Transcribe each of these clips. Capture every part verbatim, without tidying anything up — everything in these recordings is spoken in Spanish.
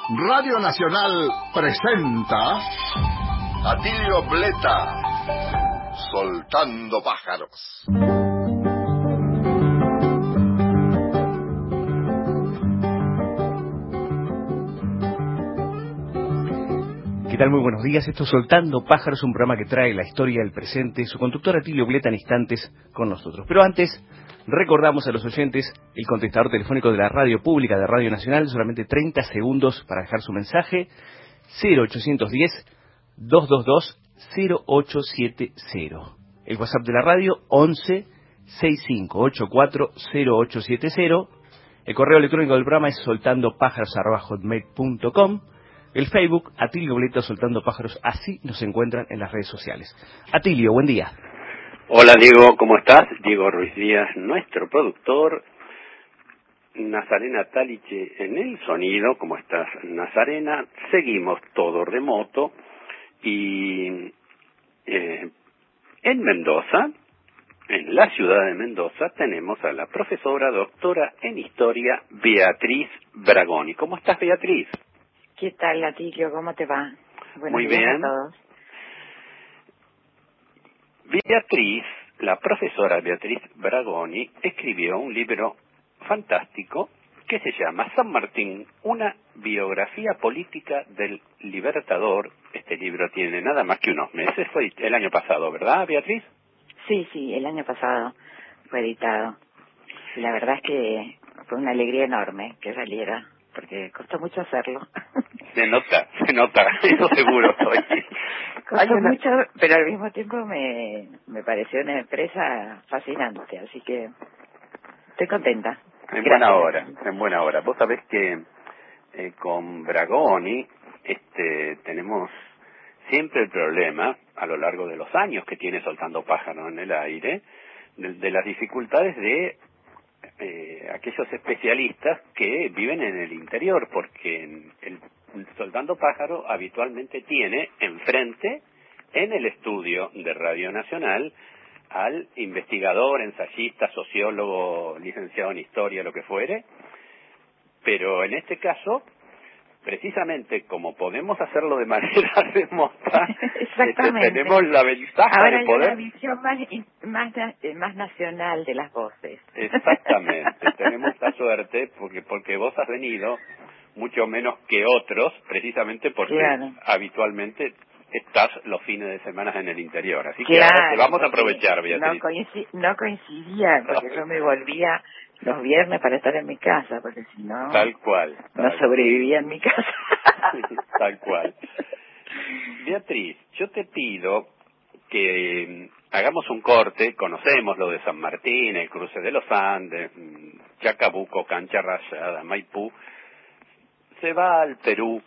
Radio Nacional presenta Atilio Bleta, Soltando Pájaros. ¿Qué tal? Muy buenos días. Esto es Soltando Pájaros, un programa que trae la historia del presente. Su conductor Atilio Bleta en instantes con nosotros. Pero antes, recordamos a los oyentes el contestador telefónico de la radio pública de Radio Nacional. Solamente treinta segundos para dejar su mensaje. cero ochocientos diez, doscientos veintidós, cero ocho siete cero. El WhatsApp de la radio once, sesenta y cinco, ochenta y cuatro, cero ocho siete cero. El correo electrónico del programa es soltandopájaros arroba hotmail punto com. El Facebook, Atilio Bleta Soltando Pájaros, así nos encuentran en las redes sociales. Atilio, buen día. Hola Diego, ¿cómo estás? Diego Ruiz Díaz, nuestro productor. Nazarena Taliche en el sonido. ¿Cómo estás, Nazarena? Seguimos todo remoto. Y eh, en Mendoza, en la ciudad de Mendoza, tenemos a la profesora doctora en historia, Beatriz Bragoni. ¿Cómo estás, Beatriz? ¿Qué tal, Atilio? ¿Cómo te va? Buenos Muy días bien. a todos. Beatriz, la profesora Beatriz Bragoni, escribió un libro fantástico que se llama San Martín, una biografía política del Libertador. Este libro tiene nada más que unos meses, fue el año pasado, ¿verdad, Beatriz? Sí, sí, el año pasado fue editado. Y la verdad es que fue una alegría enorme que saliera, porque costó mucho hacerlo. Se nota, se nota, eso seguro estoy. Costó una... mucho, pero al mismo tiempo me, me pareció una empresa fascinante, así que estoy contenta. En Gracias. buena hora, en buena hora. Vos sabés que eh, con Bragoni este, tenemos siempre el problema, a lo largo de los años que tiene Soltando Pájaros en el aire, de, de las dificultades de eh, aquellos especialistas que viven en el interior, porque en el Soltando Pájaro habitualmente tiene enfrente, en el estudio de Radio Nacional, al investigador, ensayista, sociólogo, licenciado en historia, lo que fuere, pero en este caso, precisamente como podemos hacerlo de manera remota, este, tenemos la ventaja Ahora de poder... Ahora hay una visión más, más, más nacional de las voces. Exactamente, tenemos la suerte, porque, porque vos has venido mucho menos que otros, precisamente porque claro, habitualmente estás los fines de semana en el interior. Así que claro, ahora te vamos a aprovechar, Beatriz. No, coincid, no coincidía, porque yo me volvía los viernes para estar en mi casa, porque si no... Tal cual. No tal sobrevivía cual. En mi casa. Tal cual. Beatriz, yo te pido que hagamos un corte. Conocemos lo de San Martín, el cruce de los Andes, Chacabuco, Cancha Rayada, Maipú. Se va al Perú.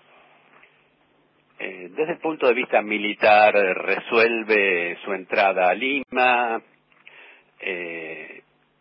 Eh, desde el punto de vista militar, eh, resuelve su entrada a Lima. Eh,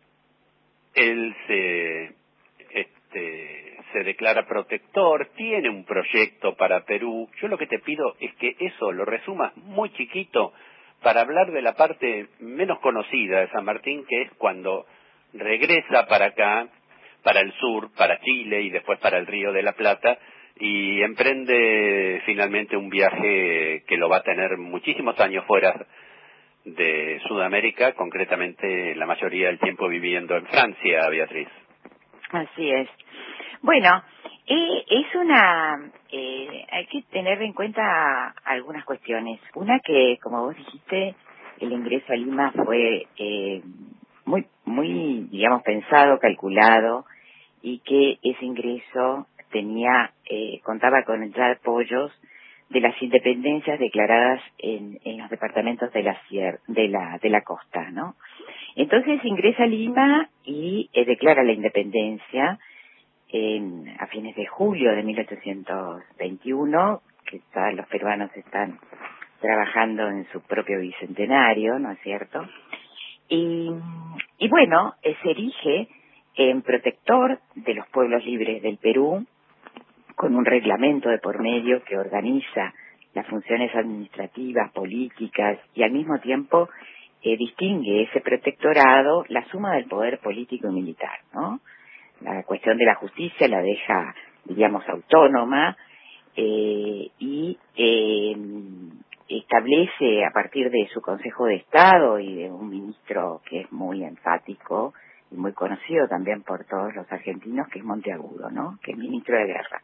él se, este, se declara protector, tiene un proyecto para Perú. Yo lo que te pido es que eso lo resumas muy chiquito para hablar de la parte menos conocida de San Martín, que es cuando regresa para acá, para el sur, para Chile y después para el Río de la Plata, y emprende finalmente un viaje que lo va a tener muchísimos años fuera de Sudamérica, concretamente la mayoría del tiempo viviendo en Francia, Beatriz. Así es. Bueno, eh, es una... Eh, hay que tener en cuenta algunas cuestiones. Una que, como vos dijiste, el ingreso a Lima fue eh, muy, muy, digamos, pensado, calculado, y que ese ingreso tenía, eh, contaba con el apoyos de las independencias declaradas en, en los departamentos de la, sier, de la de la costa, ¿no? Entonces ingresa a Lima y eh, declara la independencia en, a fines de julio de mil ochocientos veintiuno, que ya los peruanos están trabajando en su propio bicentenario, ¿no es cierto? Y, y bueno, eh, se erige en protector de los pueblos libres del Perú, con un reglamento de por medio que organiza las funciones administrativas, políticas, y al mismo tiempo eh, distingue ese protectorado la suma del poder político y militar, ¿no? La cuestión de la justicia la deja, digamos, autónoma, eh, y eh, establece a partir de su Consejo de Estado y de un ministro que es muy enfático y muy conocido también por todos los argentinos, que es Monteagudo, ¿no? Que es ministro de Guerra.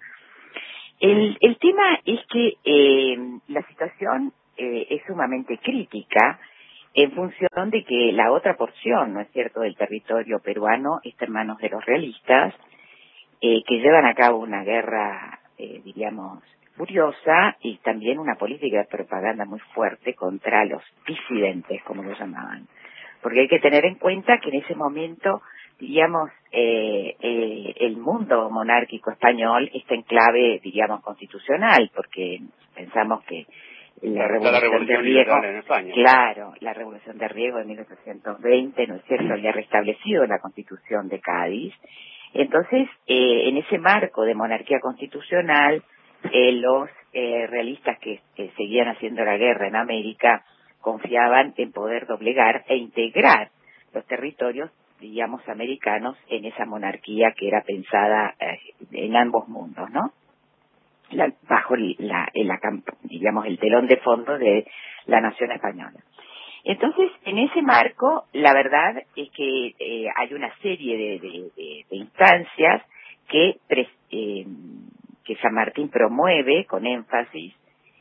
El, el tema es que eh, la situación eh, es sumamente crítica en función de que la otra porción, ¿no es cierto?, del territorio peruano está en manos de los realistas, eh, que llevan a cabo una guerra, eh, diríamos, furiosa y también una política de propaganda muy fuerte contra los disidentes, como lo llamaban. Porque hay que tener en cuenta que en ese momento, diríamos, eh, eh, el mundo monárquico español está en clave, diríamos, constitucional, porque pensamos que la revolución, la revolución de Riego, en España. Claro, la revolución de Riego de mil ochocientos veinte, ¿no es cierto?, había restablecido la Constitución de Cádiz. Entonces, eh, en ese marco de monarquía constitucional, eh, los eh, realistas que, que seguían haciendo la guerra en América confiaban en poder doblegar e integrar los territorios, digamos, americanos en esa monarquía que era pensada eh, en ambos mundos, ¿no? La, bajo la, la, digamos, el telón de fondo de la nación española. Entonces, en ese marco, la verdad es que eh, hay una serie de, de, de, de instancias que, pre, eh, que San Martín promueve con énfasis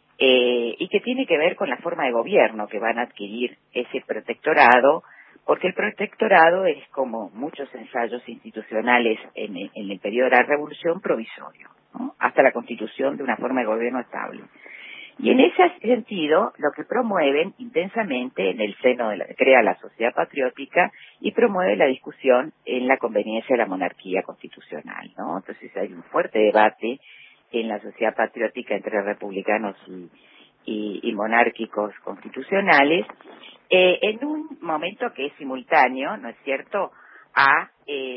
eh, y que tiene que ver con la forma de gobierno que van a adquirir ese protectorado, porque el protectorado es, como muchos ensayos institucionales en, en el periodo de la Revolución, provisorio, ¿no?, hasta la constitución de una forma de gobierno estable. Y en ese sentido, lo que promueven intensamente en el seno de la, crea la sociedad patriótica y promueve la discusión en la conveniencia de la monarquía constitucional, ¿no? Entonces hay un fuerte debate en la sociedad patriótica entre republicanos y, y, y monárquicos constitucionales, eh, en un momento que es simultáneo, ¿no es cierto?, a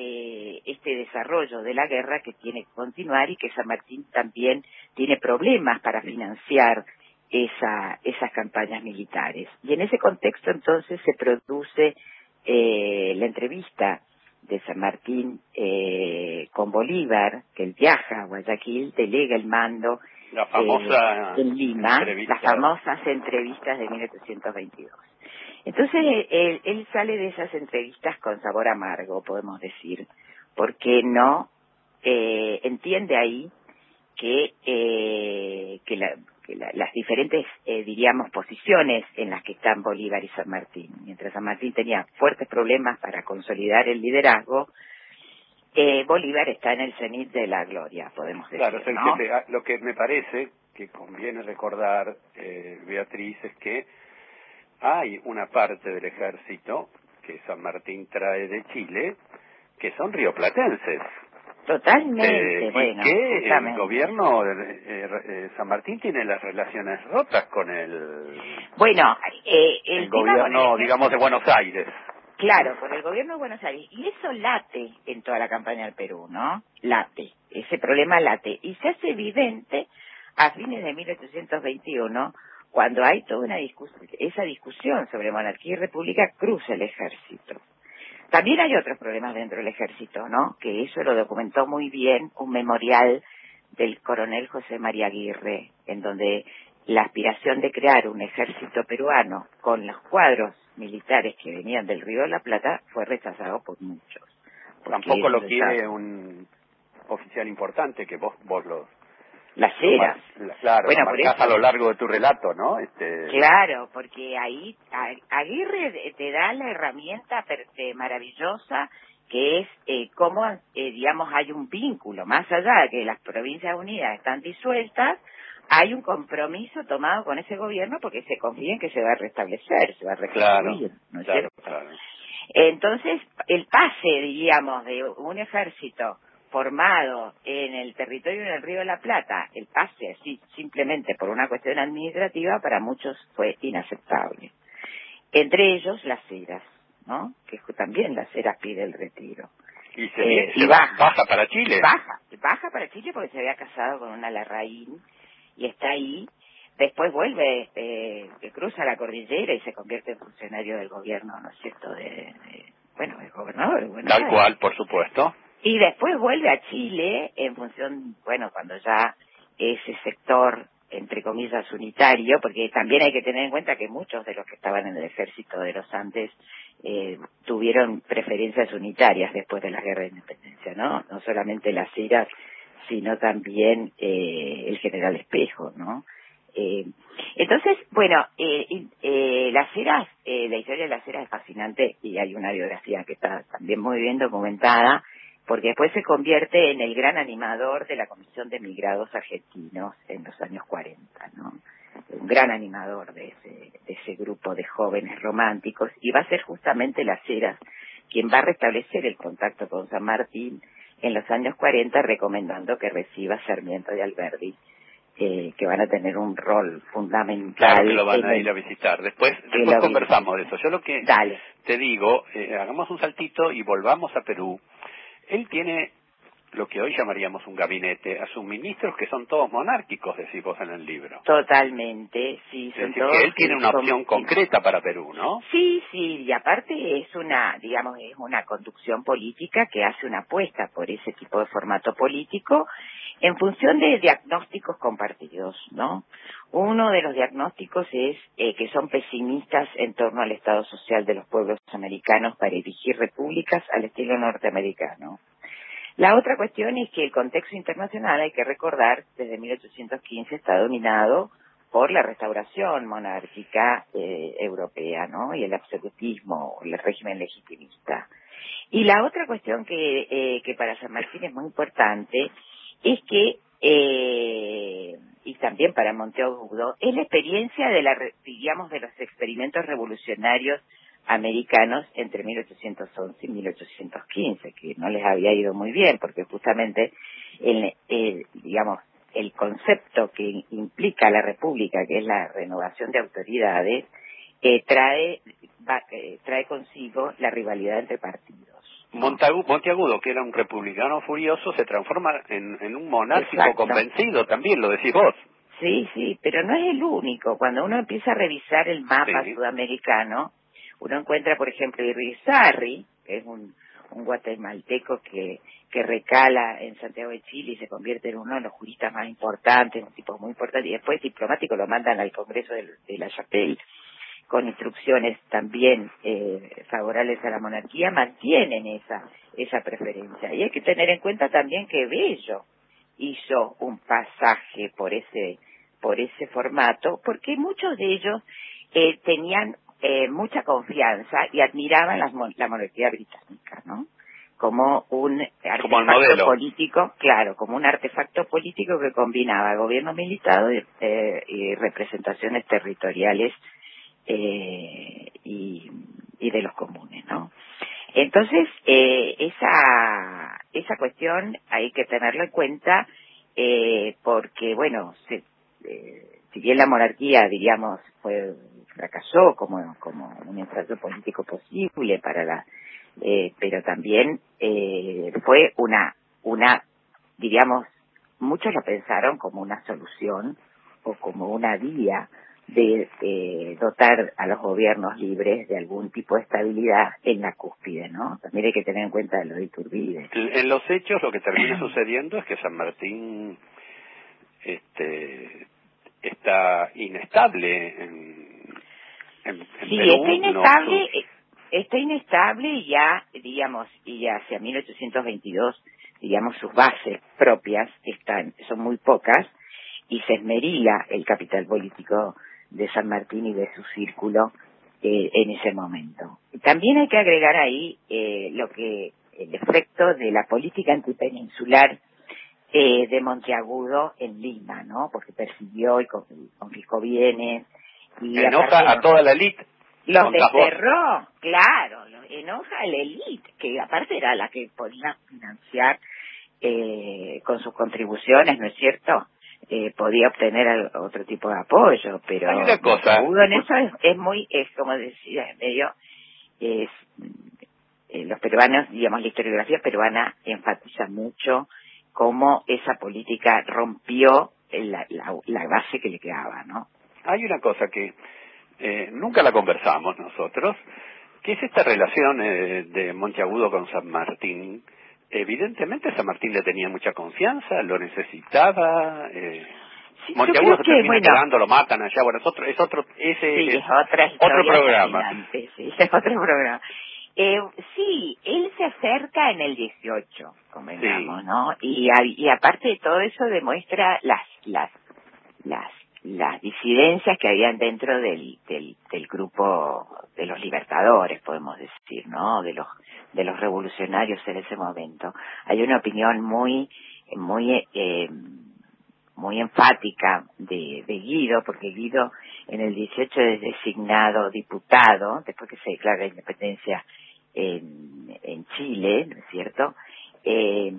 eh, este desarrollo de la guerra que tiene que continuar y que San Martín también tiene problemas para financiar esa, esas campañas militares. Y en ese contexto entonces se produce eh, la entrevista de San Martín eh, con Bolívar, que él viaja a Guayaquil, delega el mando la famosa eh, en Lima, entrevista. las famosas entrevistas de mil ochocientos veintidós. Entonces, él, él sale de esas entrevistas con sabor amargo, podemos decir, porque no eh, entiende ahí que, eh, que, la, que la, las diferentes, eh, diríamos, posiciones en las que están Bolívar y San Martín. Mientras San Martín tenía fuertes problemas para consolidar el liderazgo, eh, Bolívar está en el cenit de la gloria, podemos decir, claro, ¿no? Que, lo que me parece que conviene recordar, eh, Beatriz, es que hay una parte del ejército que San Martín trae de Chile que son rioplatenses. Totalmente, eh, bueno, y que justamente. el gobierno de eh, eh, San Martín tiene las relaciones rotas con el bueno eh, el, el tema gobierno, el digamos, de Buenos Aires. Claro, con el gobierno de Buenos Aires. Y eso late en toda la campaña del Perú, ¿no? Late. Ese problema late. Y se hace evidente a fines de mil ochocientos veintiuno, cuando hay toda una discusión, esa discusión sobre monarquía y república cruza el ejército. También hay otros problemas dentro del ejército, ¿no? Que eso lo documentó muy bien un memorial del coronel José María Aguirre, en donde la aspiración de crear un ejército peruano con los cuadros militares que venían del Río de la Plata fue rechazado por muchos. Tampoco lo quiere un oficial importante que vos vos lo Las Heras. Lo, claro, bueno, lo marcás por eso, a lo largo de tu relato, ¿no? Este... Claro, porque ahí Aguirre te da la herramienta maravillosa que es eh, cómo, eh, digamos, hay un vínculo, más allá de que las Provincias Unidas están disueltas, hay un compromiso tomado con ese gobierno porque se confía en que se va a restablecer, se va a reconstruir, claro, ¿no es claro, cierto? Claro. Entonces, el pase, diríamos, de un ejército formado en el territorio del Río de la Plata, el pase así simplemente por una cuestión administrativa, para muchos fue inaceptable. Entre ellos las Heras, ¿no? Que también las Heras pide el retiro. Y se, eh, se y baja, baja, baja para Chile. Baja, baja para Chile porque se había casado con una Larraín y está ahí. Después vuelve, eh, cruza la cordillera y se convierte en funcionario del gobierno, ¿no es cierto? De, de bueno, el gobernador de Buenos Tal Aires. cual, por supuesto. Y después vuelve a Chile en función, bueno, cuando ya ese sector, entre comillas, unitario, porque también hay que tener en cuenta que muchos de los que estaban en el ejército de los Andes eh, tuvieron preferencias unitarias después de la guerra de independencia, ¿no? No solamente las Heras, sino también eh, el general Espejo, ¿no? Eh, entonces, bueno, eh, eh, las Heras, eh, la historia de las Heras es fascinante y hay una biografía que está también muy bien documentada, porque después se convierte en el gran animador de la Comisión de Emigrados Argentinos en los años cuarenta, ¿no? Un gran animador de ese, de ese grupo de jóvenes románticos, y va a ser justamente las Heras quien va a restablecer el contacto con San Martín en los años cuarenta, recomendando que reciba Sarmiento y Alberdi, eh, que van a tener un rol fundamental. Claro que lo van a ir a visitar. Después, después conversamos de eso. Yo lo que Dale. te digo, eh, hagamos un saltito y volvamos a Perú. Él tiene lo que hoy llamaríamos un gabinete, a sus ministros que son todos monárquicos, decís vos en el libro. Totalmente, sí. Es decir, que él tiene una opción concreta para Perú, ¿no? Sí, sí, y aparte es una, digamos, es una conducción política que hace una apuesta por ese tipo de formato político en función de diagnósticos compartidos, ¿no? Uno de los diagnósticos es eh, que son pesimistas en torno al estado social de los pueblos americanos para erigir repúblicas al estilo norteamericano. La otra cuestión es que el contexto internacional, hay que recordar, desde mil ochocientos quince está dominado por la restauración monárquica eh, europea, ¿no? Y el absolutismo, el régimen legitimista. Y la otra cuestión que, eh, que para San Martín es muy importante es que, eh, y también para Monteagudo, es la experiencia de la, digamos, de los experimentos revolucionarios americanos entre mil ochocientos once y mil ochocientos quince, que no les había ido muy bien, porque justamente el, el digamos el concepto que implica la república, que es la renovación de autoridades, eh, trae va, eh, trae consigo la rivalidad entre partidos. Montagu, Monteagudo, que era un republicano furioso, se transforma en, en un monárquico Exacto. convencido, también lo decís vos. Sí, sí, pero no es el único. Cuando uno empieza a revisar el mapa Sí. sudamericano, uno encuentra, por ejemplo, Irizarry, que es un, un guatemalteco que, que recala en Santiago de Chile y se convierte en uno de los juristas más importantes, un tipo muy importante, y después diplomático lo mandan al Congreso de, de la Chapelle, con instrucciones también eh, favorables a la monarquía, mantienen esa esa preferencia. Y hay que tener en cuenta también que Bello hizo un pasaje por ese por ese formato, porque muchos de ellos eh, tenían eh, mucha confianza y admiraban las, la monarquía británica, ¿no? Como un artefacto político, claro, como un artefacto político que combinaba gobierno militar y, eh, y representaciones territoriales eh, y, y de los comunes, ¿no? Entonces, eh, esa esa cuestión hay que tenerlo en cuenta eh, porque, bueno, se, eh, si bien la monarquía, diríamos, fue fracasó como como un estrato político posible para la, eh, pero también eh, fue una una, diríamos, muchos lo pensaron como una solución o como una vía de eh, dotar a los gobiernos libres de algún tipo de estabilidad en la cúspide, ¿no? También hay que tener en cuenta lo de Iturbide. En los hechos lo que termina sucediendo es que San Martín este está inestable en, en, en sí, Perú. está inestable, no, está inestable y ya, digamos, y ya hacia mil ochocientos veintidós, digamos, sus bases propias están son muy pocas y se esmerila el capital político de San Martín y de su círculo eh, en ese momento. También hay que agregar ahí eh, lo que el efecto de la política antipeninsular eh, de Monteagudo en Lima, ¿no? Porque persiguió y confiscó bienes y enoja a los, toda la élite. Los desterró, claro, los enoja a la élite, que aparte era la que podía financiar eh, con sus contribuciones, ¿no es cierto? Eh, podía obtener otro tipo de apoyo, pero hay una cosa en eso es, es muy, es como decía, medio, es, eh, los peruanos, digamos, la historiografía peruana enfatiza mucho cómo esa política rompió la, la, la base que le quedaba, ¿no? Hay una cosa que eh, nunca la conversamos nosotros, que es esta relación eh, de Monteagudo con San Martín, evidentemente San Martín le tenía mucha confianza, lo necesitaba. Eh, Sí, Monteagudo se que, termina bueno, quedando, lo matan allá. Bueno, es otro, es otro, ese sí, es es otra otro programa. Sí, es otro programa. Eh, sí, él se acerca en el dieciocho, convengamos, Sí. ¿no? Y, a- y aparte de todo eso demuestra las las las las disidencias que habían dentro del, del del grupo de los libertadores, podemos decir, ¿no? De los de los revolucionarios en ese momento. Hay una opinión muy muy eh, muy enfática de, de Guido, porque Guido en el dieciocho es designado diputado, después que se declara la independencia en, en Chile, ¿no es cierto? Eh,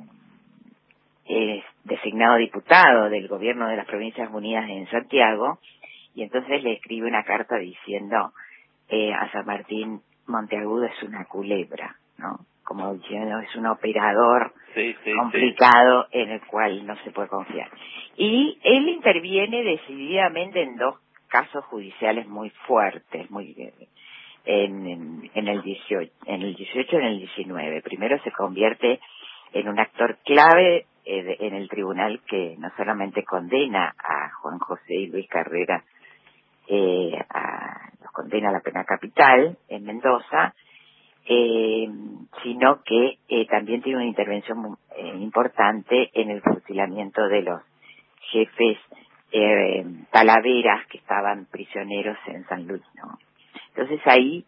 es designado diputado del gobierno de las Provincias Unidas en Santiago, y entonces le escribe una carta diciendo eh, a San Martín: Monteagudo es una culebra, ¿no? Como diciendo, es un operador Sí, sí, complicado sí. En el cual no se puede confiar. Y él interviene decididamente en dos casos judiciales muy fuertes, muy en, en, en el dieciocho, en el dieciocho y en el diecinueve. Primero se convierte en un actor clave eh, en el tribunal que no solamente condena a Juan José y Luis Carrera, eh, a, los condena a la pena capital en Mendoza, eh, sino que eh, también tiene una intervención muy, eh, importante en el fusilamiento de los jefes eh, talaveras que estaban prisioneros en San Luis, ¿no? Entonces ahí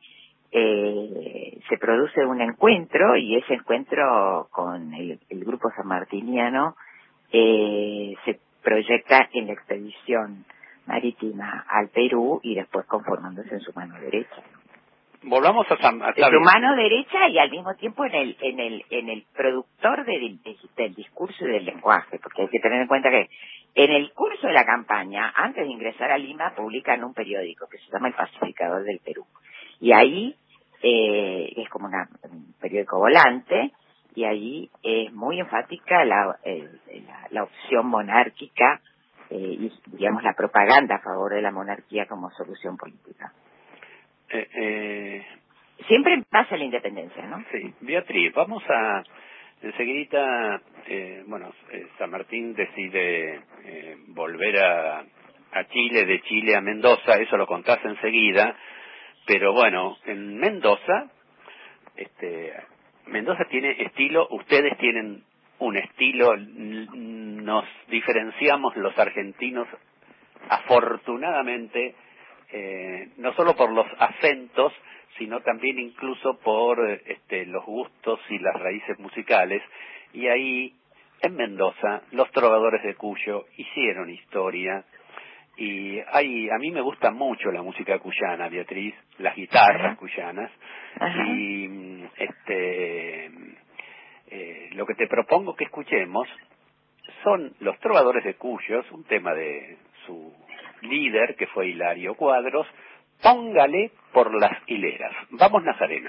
eh, se produce un encuentro, y ese encuentro con el, el grupo sanmartiniano eh, se proyecta en la expedición marítima al Perú y después conformándose en su mano derecha. Volvamos a San En su mano derecha y al mismo tiempo en el en el en el productor del, del discurso y del lenguaje, porque hay que tener en cuenta que en el curso de la campaña, antes de ingresar a Lima, publican un periódico que se llama El Pacificador del Perú, y ahí eh, es como una, un periódico volante, y ahí es muy enfática la el, la, la opción monárquica eh, y digamos la propaganda a favor de la monarquía como solución política. Eh, eh, Siempre en base a la independencia, ¿no? Sí, Beatriz, vamos a enseguida, eh, bueno, eh, San Martín decide eh, volver a, a Chile, de Chile a Mendoza, eso lo contás enseguida, pero bueno, en Mendoza, este, Mendoza tiene estilo, ustedes tienen un estilo, nos diferenciamos los argentinos afortunadamente, eh, no solo por los acentos, sino también incluso por este, los gustos y las raíces musicales, y ahí en Mendoza los trovadores de Cuyo hicieron historia, y hay, a mí me gusta mucho la música cuyana, Beatriz, las guitarras Ajá. cuyanas. Ajá. Y este eh, lo que te propongo que escuchemos son los trovadores de Cuyo, un tema de su líder, que fue Hilario Cuadros, Póngale por las hileras. Vamos, Nazarena.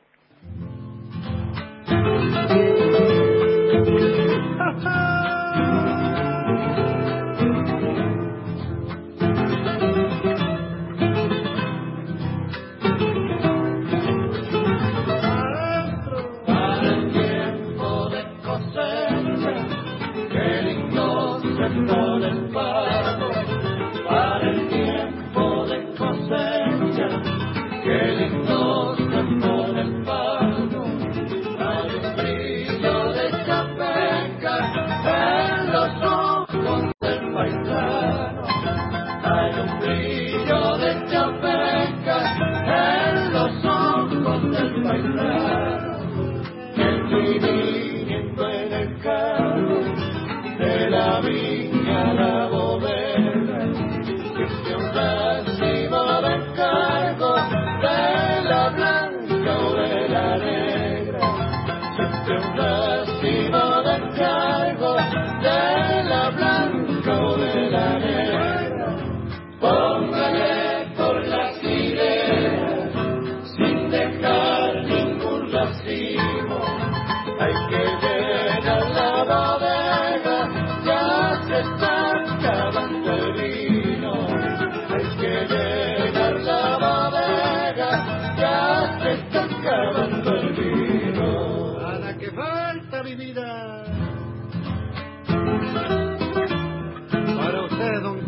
Para el tiempo de cosecha, que lindo se pone el pago. Para el tiempo de cosecha, que lindo se pone el pago. Hay un brillo de chapeca en los ojos del paisano. Hay un brillo de chapeca en los ojos del paisano. Que estoy viniendo en el carro de la viña a la bodega.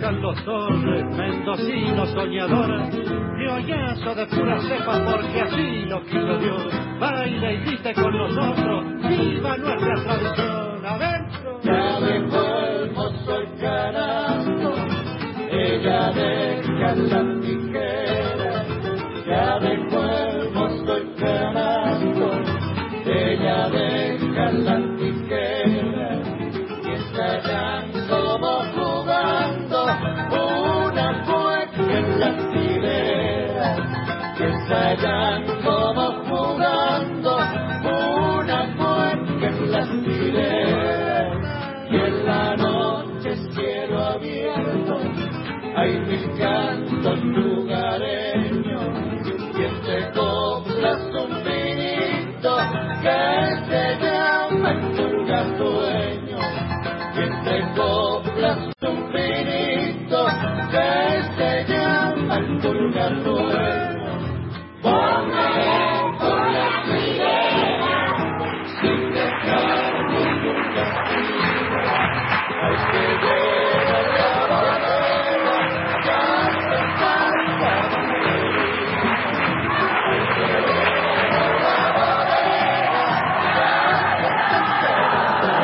Carlos Torres, mendocino soñador, criollazo de pura cepa porque así lo quiso Dios. Baila y grite con nosotros, viva nuestra tradición. Adentro. Ya dejó el mozo el canasto, ella deja la tijera. Ya dejó el mozo el canasto, ella deja la tijera. Y estarán como jugando una cueca en la hilera. Que estarán como jugando una cueca en la hilera. Y en la noche cielo abierto hay mil cantos lugareños. Y entre coplas un vinito que se llama el purgatorio. Y entre coplas un vinito que se llama el purgatorio. Póngale con la sirena sin dejar ningún castigo. Hay que llevar la bandera, ya se canta banderita. Hay que llevar la bandera, ya se canta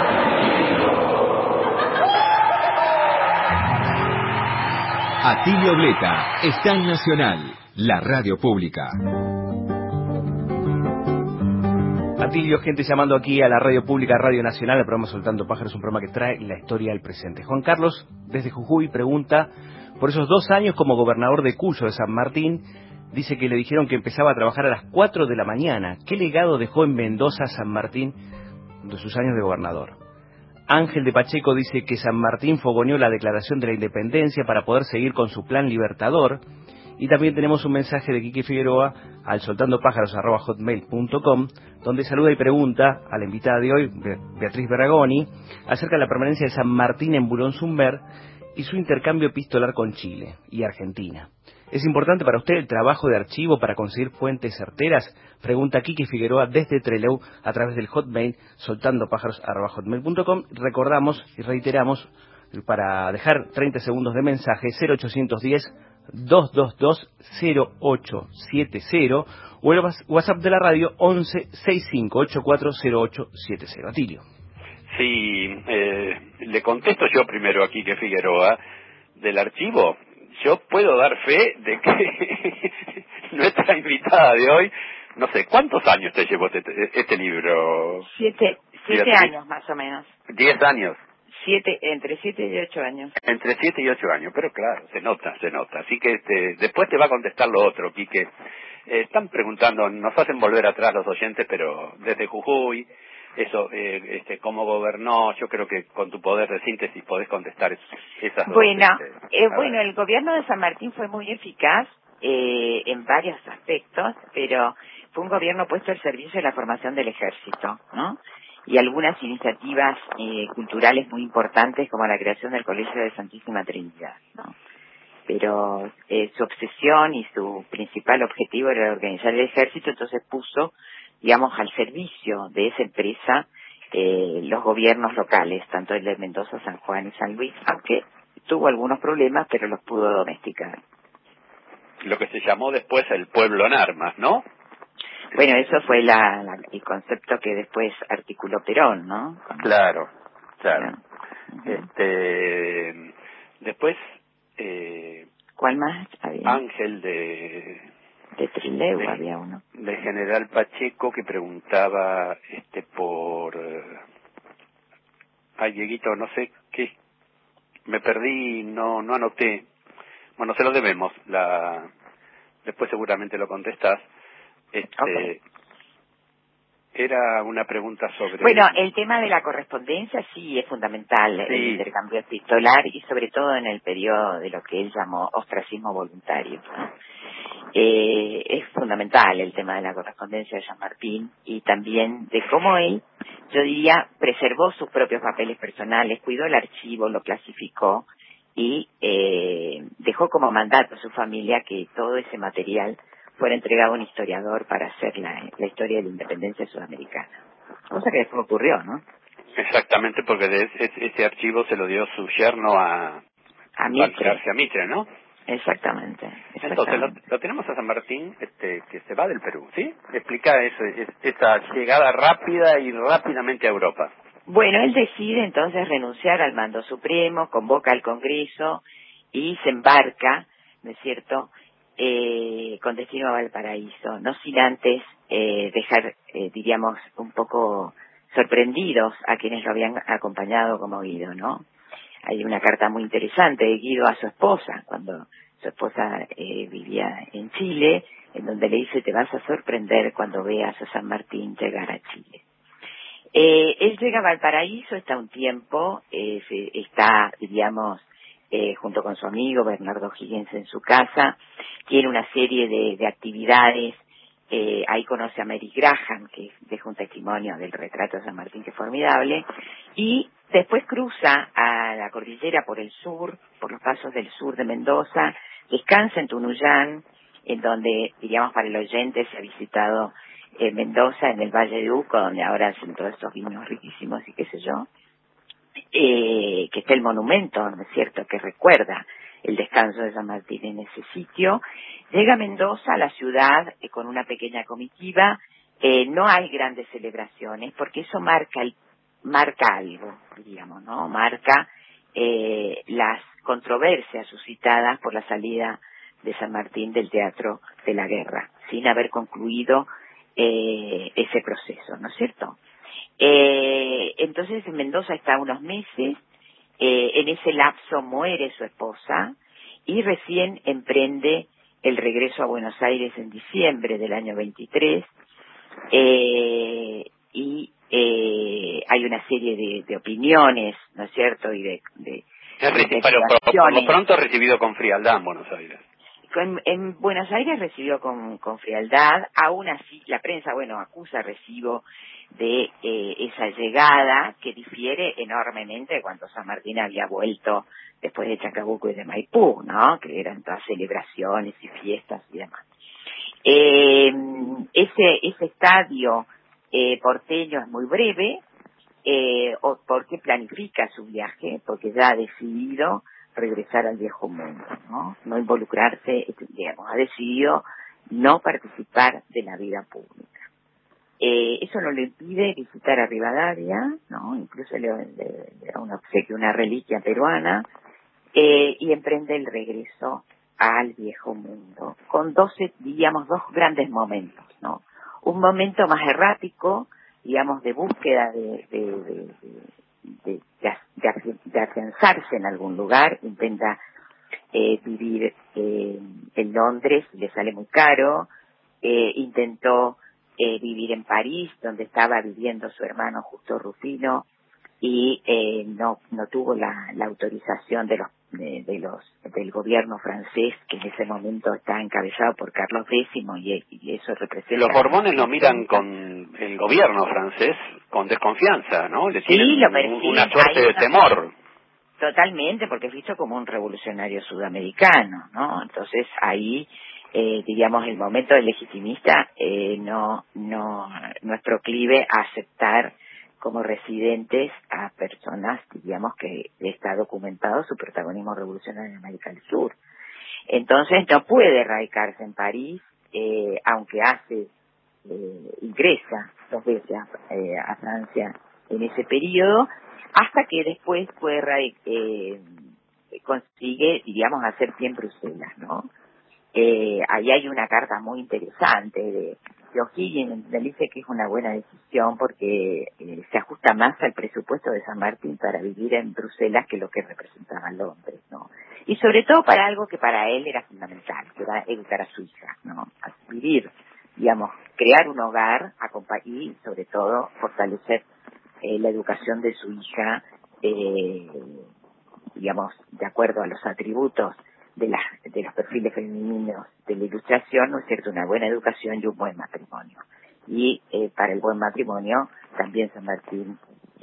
banderita. Atilio Bleta está en Nacional, la radio pública. Atilio, gente llamando aquí a la radio pública, Radio Nacional, el programa Soltando Pájaros, un programa que trae la historia del presente. Juan Carlos, desde Jujuy, pregunta, por esos dos años como gobernador de Cuyo, de San Martín, dice que le dijeron que empezaba a trabajar a las cuatro de la mañana. ¿Qué legado dejó en Mendoza San Martín de sus años de gobernador? Ángel de Pacheco dice que San Martín fogoneó la declaración de la independencia para poder seguir con su plan libertador. Y también tenemos un mensaje de Quique Figueroa al soltandopájaros arroba hotmail punto com, donde saluda y pregunta a la invitada de hoy, Beatriz Beragoni, acerca de la permanencia de San Martín en Bulón-Sumber y su intercambio epistolar con Chile y Argentina. ¿Es importante para usted el trabajo de archivo para conseguir fuentes certeras? Pregunta Quique Figueroa desde Trelew a través del hotmail soltandopájaros arroba hotmail punto com. Recordamos y reiteramos, para dejar treinta segundos de mensaje, cero ochocientos diez, dos dos dos, cero ocho siete cero o el WhatsApp de la radio once sesenta y cinco ochenta y cuatro cero ocho setenta. Atilio. Sí, eh, le contesto yo primero aquí que Figueroa, del archivo. Yo puedo dar fe de que nuestra invitada de hoy, no sé, ¿cuántos años te llevó este, este libro? Siete, siete Beatriz? años más o menos. Diez años. Siete, entre siete y ocho años. Entre siete y ocho años, pero claro, se nota, se nota. Así que este, después te va a contestar lo otro, Quique. Eh, están preguntando, nos hacen volver atrás los oyentes, pero desde Jujuy, eso, eh, este, cómo gobernó, yo creo que con tu poder de síntesis podés contestar es, esas dos. Bueno, Este, eh, bueno, el gobierno de San Martín fue muy eficaz eh, en varios aspectos, pero fue un gobierno puesto al servicio de la formación del ejército, ¿no? Y algunas iniciativas eh, culturales muy importantes como la creación del Colegio de Santísima Trinidad, ¿no? Pero eh, su obsesión y su principal objetivo era organizar el ejército, entonces puso, digamos, al servicio de esa empresa eh, los gobiernos locales, tanto el de Mendoza, San Juan y San Luis, aunque tuvo algunos problemas, pero los pudo domesticar. Lo que se llamó después el pueblo en armas, ¿no? Bueno, eso fue la, la, el concepto que después articuló Perón, ¿no? Claro, claro. Uh-huh. Este, después, eh, ¿cuál más había? Ángel de... De Trelew de, había uno. De General Pacheco que preguntaba este por... Ay, Dieguito, no sé qué... Me perdí, no no anoté. Bueno, se lo debemos. La Después seguramente lo contestás. Este, okay. Era una pregunta sobre... Bueno, el tema de la correspondencia sí es fundamental, sí. El intercambio epistolar y sobre todo en el periodo de lo que él llamó ostracismo voluntario, ¿no? Eh, es fundamental el tema de la correspondencia de San Martín y también de cómo él, yo diría, preservó sus propios papeles personales, cuidó el archivo, lo clasificó y eh, dejó como mandato a su familia que todo ese material fuera entregado a un historiador para hacer la, la historia de la independencia sudamericana. Cosa que después ocurrió, ¿no? Exactamente, porque de ese, ese archivo se lo dio su yerno a, a Mitre. Hacia Mitre, ¿no? Exactamente. exactamente. Entonces, lo, lo tenemos a San Martín, este, que se va del Perú, ¿sí? Explica ese, es, esa llegada rápida y rápidamente a Europa. Bueno, él decide entonces renunciar al mando supremo, convoca al Congreso y se embarca, ¿no es cierto?, eh, con destino a Valparaíso, no sin antes eh, dejar, eh, diríamos, un poco sorprendidos a quienes lo habían acompañado como Guido, ¿no? Hay una carta muy interesante de Guido a su esposa, cuando su esposa eh, vivía en Chile, en donde le dice: te vas a sorprender cuando veas a San Martín llegar a Chile. Eh, él llega a Valparaíso, está un tiempo, eh, se, está, diríamos, eh, junto con su amigo Bernardo Higgins en su casa, tiene una serie de, de actividades, eh, ahí conoce a Mary Graham, que deja un testimonio del retrato de San Martín que es formidable, y después cruza a la cordillera por el sur, por los pasos del sur de Mendoza, descansa en Tunuyán, en donde, diríamos, para el oyente se ha visitado eh, Mendoza, en el Valle de Uco, donde ahora hacen todos estos vinos riquísimos y qué sé yo, eh, que está el monumento, ¿no es cierto?, que recuerda el descanso de San Martín en ese sitio. Llega a Mendoza, a la ciudad, eh, con una pequeña comitiva. Eh, no hay grandes celebraciones, porque eso marca el, marca algo, diríamos, ¿no? Marca eh, las controversias suscitadas por la salida de San Martín del Teatro de la Guerra, sin haber concluido eh, ese proceso, ¿no es cierto? Eh, entonces en Mendoza está unos meses, eh, en ese lapso muere su esposa y recién emprende el regreso a Buenos Aires en diciembre del año veintitrés, eh, y eh, hay una serie de, de opiniones, ¿no es cierto?, y de, de, Es reci- pero, por, por lo pronto recibido con frialdad en Buenos Aires. En, en Buenos Aires recibió con, con frialdad. Aún así, la prensa, bueno, acusa recibo de eh, esa llegada, que difiere enormemente cuando San Martín había vuelto después de Chacabuco y de Maipú, ¿no?, que eran todas celebraciones y fiestas y demás. Eh, ese, ese estadio eh, porteño es muy breve, eh, o porque planifica su viaje, porque ya ha decidido regresar al viejo mundo, ¿no? No involucrarse, digamos, ha decidido no participar de la vida pública. Eh, eso no le impide visitar a Rivadavia, ¿no? Incluso le, le, le da un obsequio, una reliquia peruana, eh, y emprende el regreso al viejo mundo, con doce, digamos, dos grandes momentos, ¿no? Un momento más errático, digamos, de búsqueda de, de, de, de, de, de, de afianzarse en algún lugar. Intenta eh, vivir eh, en Londres, le sale muy caro. Eh, intentó eh, vivir en París, donde estaba viviendo su hermano Justo Rufino, y eh, no no tuvo la, la autorización de los de, de los del gobierno francés, que en ese momento está encabezado por Carlos décimo, y, y eso representa... Los Borbones lo miran con el gobierno francés con desconfianza, ¿no? Le tienen sí, lo un, una suerte de una... temor. Totalmente, porque es visto como un revolucionario sudamericano, ¿no? Entonces ahí, eh, diríamos, el momento del legitimista eh, no no no es proclive a aceptar como residentes a personas, digamos, que está documentado su protagonismo revolucionario en América del Sur. Entonces no puede radicarse en París, eh, aunque hace, eh, ingresa dos veces a, eh, a Francia en ese periodo, hasta que después puede radic- eh, consigue, diríamos, hacer pie en Bruselas, ¿no? Eh, ahí hay una carta muy interesante de, de O'Higgins, le dice que es una buena decisión porque eh, se ajusta más al presupuesto de San Martín para vivir en Bruselas que lo que representaba Londres, ¿no? Y sobre todo para algo que para él era fundamental, que era educar a su hija, ¿no? A vivir, digamos, crear un hogar y sobre todo fortalecer eh, la educación de su hija, eh, digamos, de acuerdo a los atributos de, la, de los perfiles femeninos de la Ilustración, ¿no es cierto?, una buena educación y un buen matrimonio. Y eh, para el buen matrimonio también San Martín,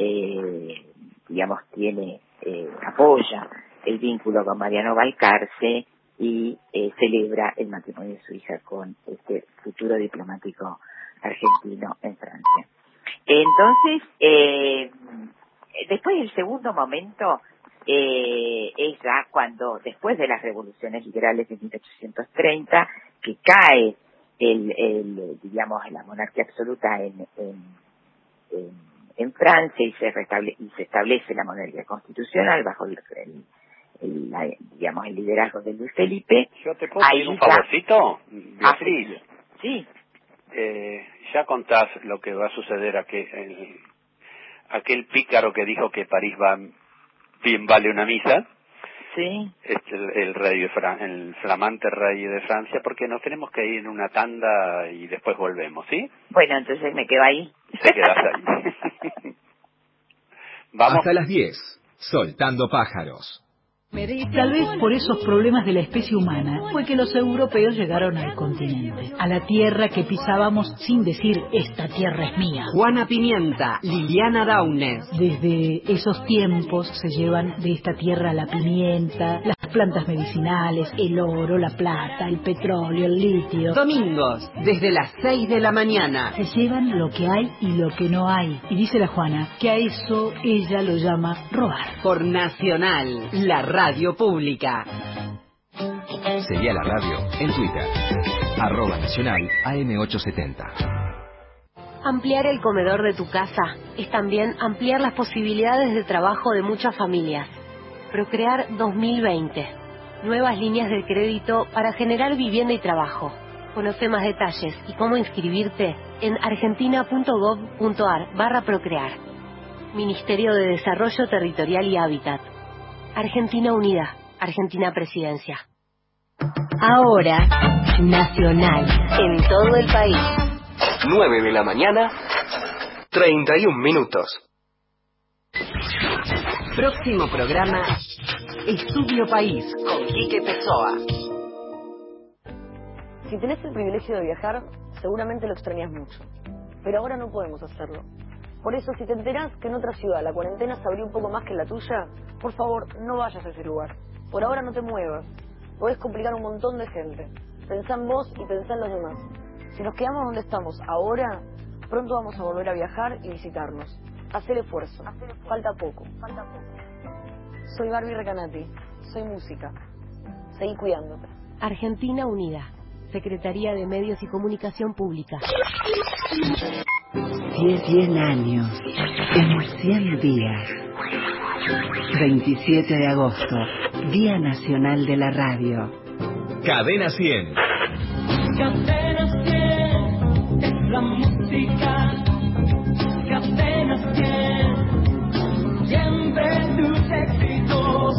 eh, digamos, tiene, eh, apoya el vínculo con Mariano Balcarce y eh, celebra el matrimonio de su hija con este futuro diplomático argentino en Francia. Entonces, eh, después del segundo momento, eh, es ya cuando, después de las revoluciones liberales de mil ochocientos treinta, que cae el, el digamos, la monarquía absoluta en, en, en, en Francia y se, restable, y se establece la monarquía constitucional bajo el, el, el la, digamos, el liderazgo de Luis Felipe. ¿Yo te puedo pedir un favorcito, Beatriz? Ah, sí. Eh, ya contás lo que va a suceder a que el, aquel pícaro que dijo que París va bien vale una misa. Sí. Este, el, el rey de Fran, el flamante rey de Francia, porque nos tenemos que ir en una tanda y después volvemos, ¿sí? Bueno, entonces me quedo ahí. Te quedas ahí. Vamos. Hasta las diez, Soltando Pájaros. Tal vez por esos problemas de la especie humana fue que los europeos llegaron al continente, a la tierra que pisábamos sin decir esta tierra es mía. Juana Pimienta, Liliana Daunes. Desde esos tiempos se llevan de esta tierra la pimienta, las plantas medicinales, el oro, la plata, el petróleo, el litio. Domingos, desde las seis de la mañana. Se llevan lo que hay y lo que no hay. Y dice la Juana que a eso ella lo llama robar. Por Nacional, la radio pública. Seguí a la radio en Twitter, arroba nacional A M ochocientos setenta. Ampliar el comedor de tu casa es también ampliar las posibilidades de trabajo de muchas familias. Procrear dos mil veinte. Nuevas líneas de crédito para generar vivienda y trabajo. Conoce más detalles y cómo inscribirte en argentina.gov.ar barra procrear. Ministerio de Desarrollo Territorial y Hábitat. Argentina Unida. Argentina Presidencia. Ahora, Nacional. En todo el país. nueve de la mañana, treinta y un minutos. Próximo programa, Estudio País, con Quique Pessoa. Si tenés el privilegio de viajar, seguramente lo extrañas mucho. Pero ahora no podemos hacerlo. Por eso, si te enterás que en otra ciudad la cuarentena se abrió un poco más que la tuya, por favor, no vayas a ese lugar. Por ahora no te muevas. Podés complicar a un montón de gente. Pensá en vos y pensá en los demás. Si nos quedamos donde estamos ahora, pronto vamos a volver a viajar y visitarnos. Haz el esfuerzo. Falta poco. Falta poco. Soy Barbie Recanati. Soy música. Seguí cuidándote. Argentina Unida. Secretaría de Medios y Comunicación Pública. cien años. En cien días. veintisiete de agosto. Día Nacional de la Radio. Cadena cien. Cadena cien es la música. Cadena cien, siempre tus éxitos.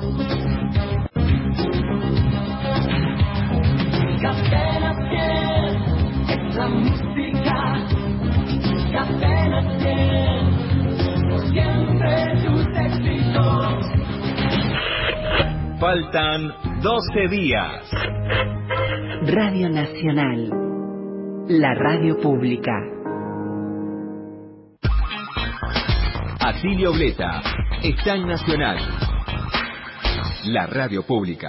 Cadena cien es la música. Cadena cien, siempre tus éxitos. Faltan doce días. Radio Nacional. La radio pública. Atilio Bleta está en Nacional, la radio pública.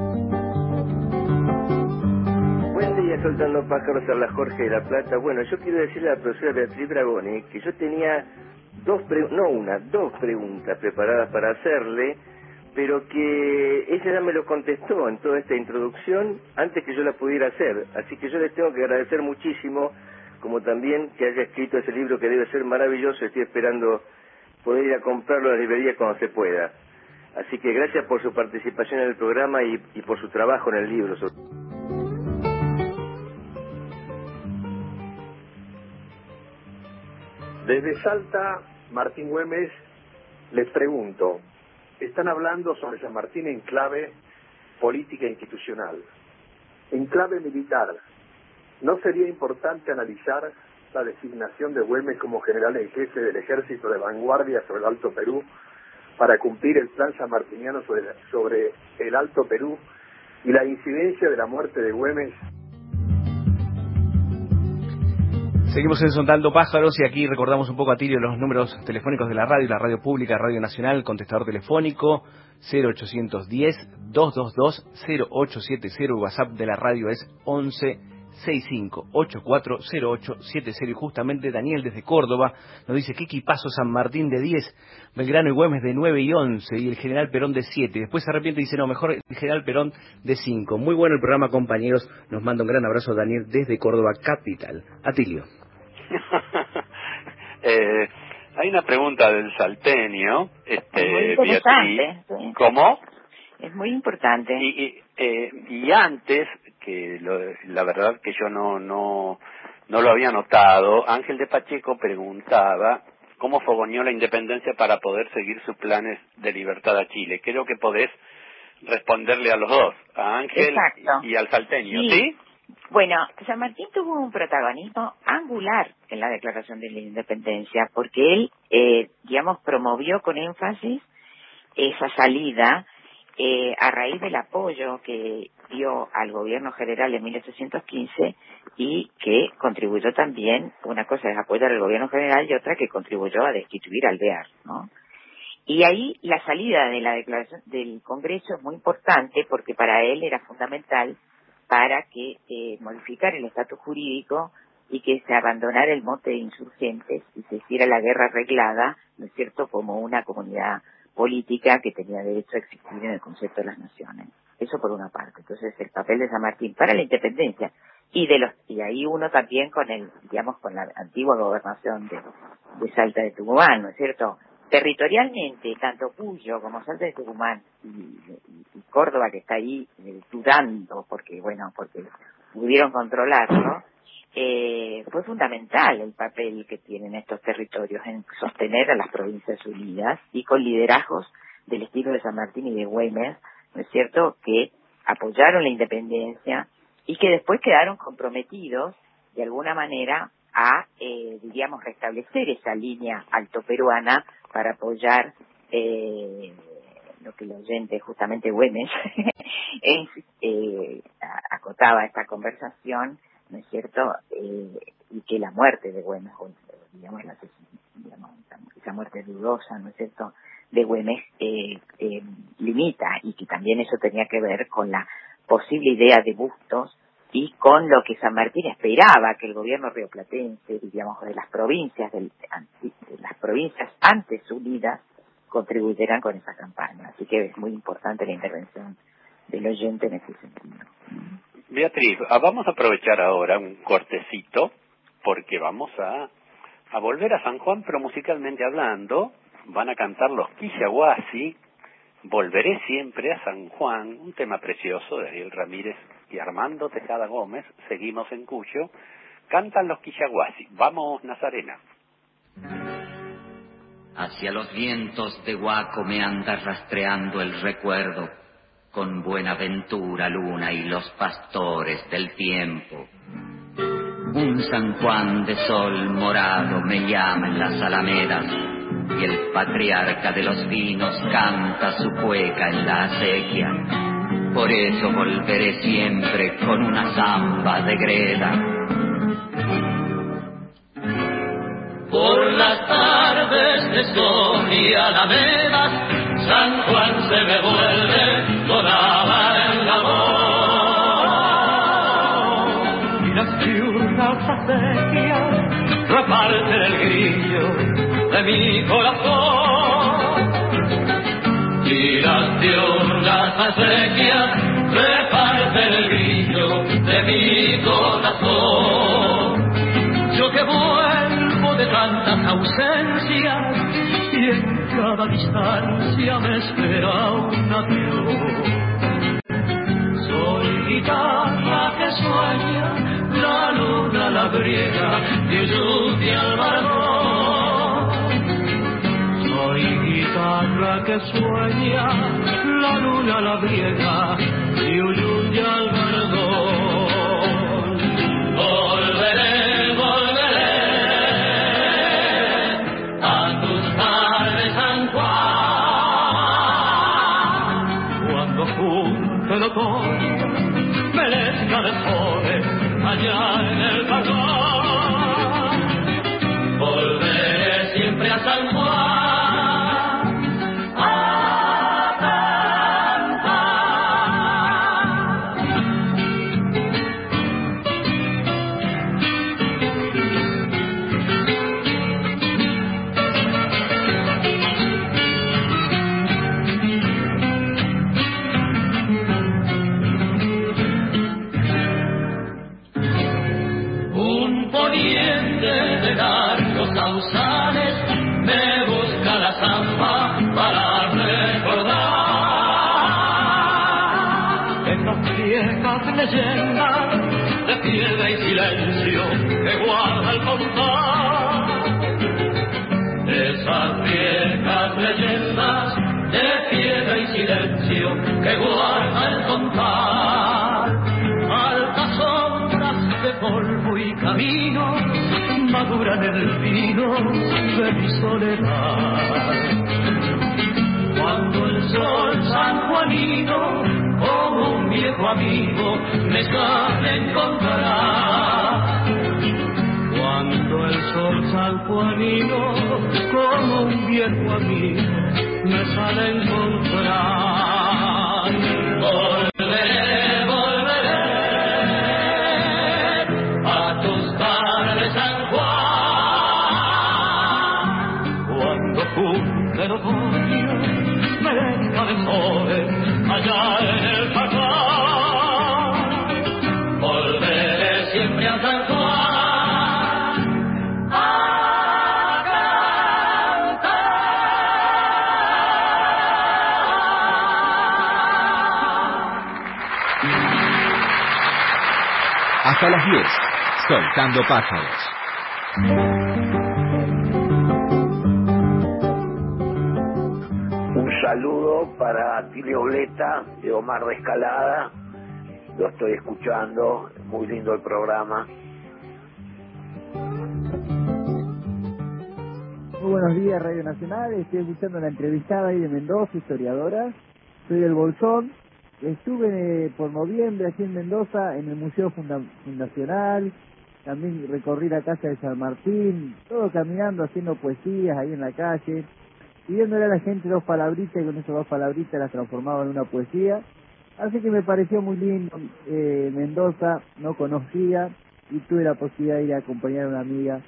Buen día, Soltando Pájaros, habla Jorge de La Plata. Bueno, yo quiero decirle a la profesora Beatriz Bragoni que yo tenía dos, pre no una, dos preguntas preparadas para hacerle, pero que ella ya me lo contestó en toda esta introducción antes que yo la pudiera hacer. Así que yo les tengo que agradecer muchísimo, como también que haya escrito ese libro que debe ser maravilloso. Estoy esperando poder ir a comprarlo a la librería cuando se pueda. Así que gracias por su participación en el programa y, y por su trabajo en el libro. Desde Salta, Martín Güemes, les pregunto, están hablando sobre San Martín en clave política institucional. En clave militar, ¿no sería importante analizar la designación de Güemes como general en jefe del ejército de vanguardia sobre el Alto Perú para cumplir el plan sanmartiniano sobre, sobre el Alto Perú y la incidencia de la muerte de Güemes? Seguimos en Soltando Pájaros y aquí recordamos un poco a Tilio los números telefónicos de la radio, la radio pública, Radio Nacional, contestador telefónico cero ochocientos diez, doscientos veintidós, cero ocho siete cero, WhatsApp de la radio es once seis cinco ocho cuatro cero ocho siete cero. Y justamente Daniel desde Córdoba nos dice que equipazo San Martín de diez, Belgrano y Güemes de nueve y once y el General Perón de siete. Después se arrepiente y dice, no, mejor el General Perón de cinco. Muy bueno el programa, compañeros. Nos manda un gran abrazo Daniel desde Córdoba capital. Atilio. eh, hay una pregunta del salteño, este, muy interesante, Beatriz. Sí. ¿Cómo? Es muy importante. Y, y, eh, y antes, que lo, la verdad que yo no, no, no lo había notado, Ángel de Pacheco preguntaba cómo fogoneó la independencia para poder seguir sus planes de libertad a Chile. Creo que podés responderle a los dos, a Ángel Exacto. y al salteño, ¿sí? ¿sí? Bueno, San Martín tuvo un protagonismo angular en la declaración de la independencia, porque él, eh, digamos, promovió con énfasis esa salida eh, a raíz del apoyo que dio al gobierno general en mil ochocientos quince y que contribuyó también, una cosa es apoyar al gobierno general y otra que contribuyó a destituir a Alvear, ¿no? Y ahí la salida de la declaración del Congreso es muy importante porque para él era fundamental para que eh, modificar el estatus jurídico y que se abandonara el mote de insurgentes y se hiciera la guerra arreglada, ¿no es cierto?, como una comunidad política que tenía derecho a existir en el concepto de las naciones. Eso por una parte. Entonces el papel de San Martín para la independencia y de los y ahí uno también con el, digamos, con la antigua gobernación de, de Salta de Tucumán, ¿no es cierto? Territorialmente, tanto Cuyo como Salta de Tucumán y, y, y Córdoba, que está ahí eh, dudando, porque, bueno, porque pudieron controlarlo, eh, fue fundamental el papel que tienen estos territorios en sostener a las provincias unidas y con liderazgos del estilo de San Martín y de Güemes, ¿no es cierto?, que apoyaron la independencia y que después quedaron comprometidos, de alguna manera, a, eh, diríamos, restablecer esa línea altoperuana para apoyar eh, lo que el oyente, justamente Güemes, es, eh, acotaba esta conversación, ¿no es cierto?, eh, y que la muerte de Güemes, digamos, la, digamos, esa muerte dudosa, ¿no es cierto?, de Güemes eh, eh, limita, y que también eso tenía que ver con la posible idea de Bustos y con lo que San Martín esperaba que el gobierno rioplatense, digamos, de las provincias del, de las provincias antes unidas contribuyeran con esa campaña. Así que es muy importante la intervención del oyente en ese sentido. Beatriz, vamos a aprovechar ahora un cortecito porque vamos a, a volver a San Juan, pero musicalmente hablando van a cantar los Quillahuasi, Volveré siempre a San Juan, un tema precioso de Ariel Ramírez y Armando Tejada Gómez. Seguimos en Cuyo, cantan los Quillahuasi. Vamos, Nazarena. Hacia los vientos de Huaco me anda rastreando el recuerdo, con Buenaventura, Luna y los pastores del tiempo. Un San Juan de sol morado me llama en las alamedas, y el patriarca de los vinos canta su cueca en la acequia. Por eso volveré siempre con una zamba de greda. Por las tardes de sol y alamedas, San Juan se me vuelve dorada en la voz. Y las diurnas acequias reparten el grillo de mi corazón. Y las diurnas acequias reparten el grillo de mi corazón. Yo que vuelvo de tantas ausencias y en cada distancia me espera un adiós. Soy guitarra que sueña, la luna la briega y lluvia al balcón. Soy guitarra que sueña, la luna la briega y lluvia al balcón. Volveré, volveré a tus tardes, San Juan, cuando junto el otoño merezca de flores allá en el balcón. Volveré siempre a San Juan a cantar. viejas leyendas de piedra y silencio que guarda el compás. Esas viejas leyendas de piedra y silencio que guarda el compás. Altas sombras de polvo y camino maduran el vino de mi soledad. Cuando el sol sanjuanino, como un viejo amigo, me sale a encontrar. Cuando el sol sanjuanino, como un viejo amigo, me sale a encontrar. Volveré, volveré a tus tardes, San Juan. Cuando junte el otoño, mezcla de flores allá en el Jacán. Volveré siempre a San Juan a cantar. Hasta las diez, Soltando Pájaros. Un saludo para Atilio Bleta, de Omar de Escalada. Lo estoy escuchando, muy lindo el programa. Muy buenos días, Radio Nacional. Estoy escuchando una entrevistada ahí de Mendoza, historiadora. Soy del Bolsón. Estuve eh, por noviembre aquí en Mendoza, en el Museo Funda- Fundacional. También recorrí la casa de San Martín, todo caminando, haciendo poesías ahí en la calle, pidiéndole a la gente dos palabritas, y con esas dos palabritas las transformaba en una poesía. Así que me pareció muy lindo. eh, Mendoza no conocía y tuve la posibilidad de ir a acompañar a una amiga.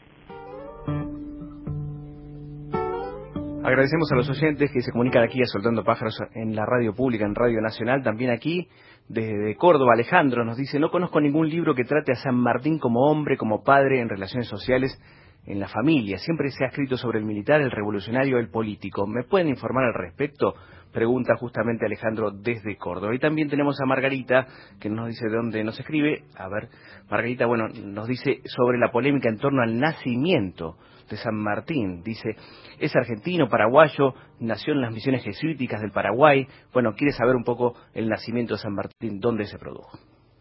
Agradecemos a los oyentes que se comunican aquí a Soltando Pájaros en la radio pública, en Radio Nacional. También aquí, desde Córdoba, Alejandro nos dice: no conozco ningún libro que trate a San Martín como hombre, como padre, en relaciones sociales, en la familia. Siempre se ha escrito sobre el militar, el revolucionario, el político. ¿Me pueden informar al respecto? Pregunta justamente Alejandro desde Córdoba. Y también tenemos a Margarita, que nos dice de dónde nos escribe. A ver, Margarita, bueno, nos dice sobre la polémica en torno al nacimiento de San Martín. Dice: es argentino, paraguayo, nació en las misiones jesuíticas del Paraguay. Bueno, quiere saber un poco el nacimiento de San Martín, dónde se produjo.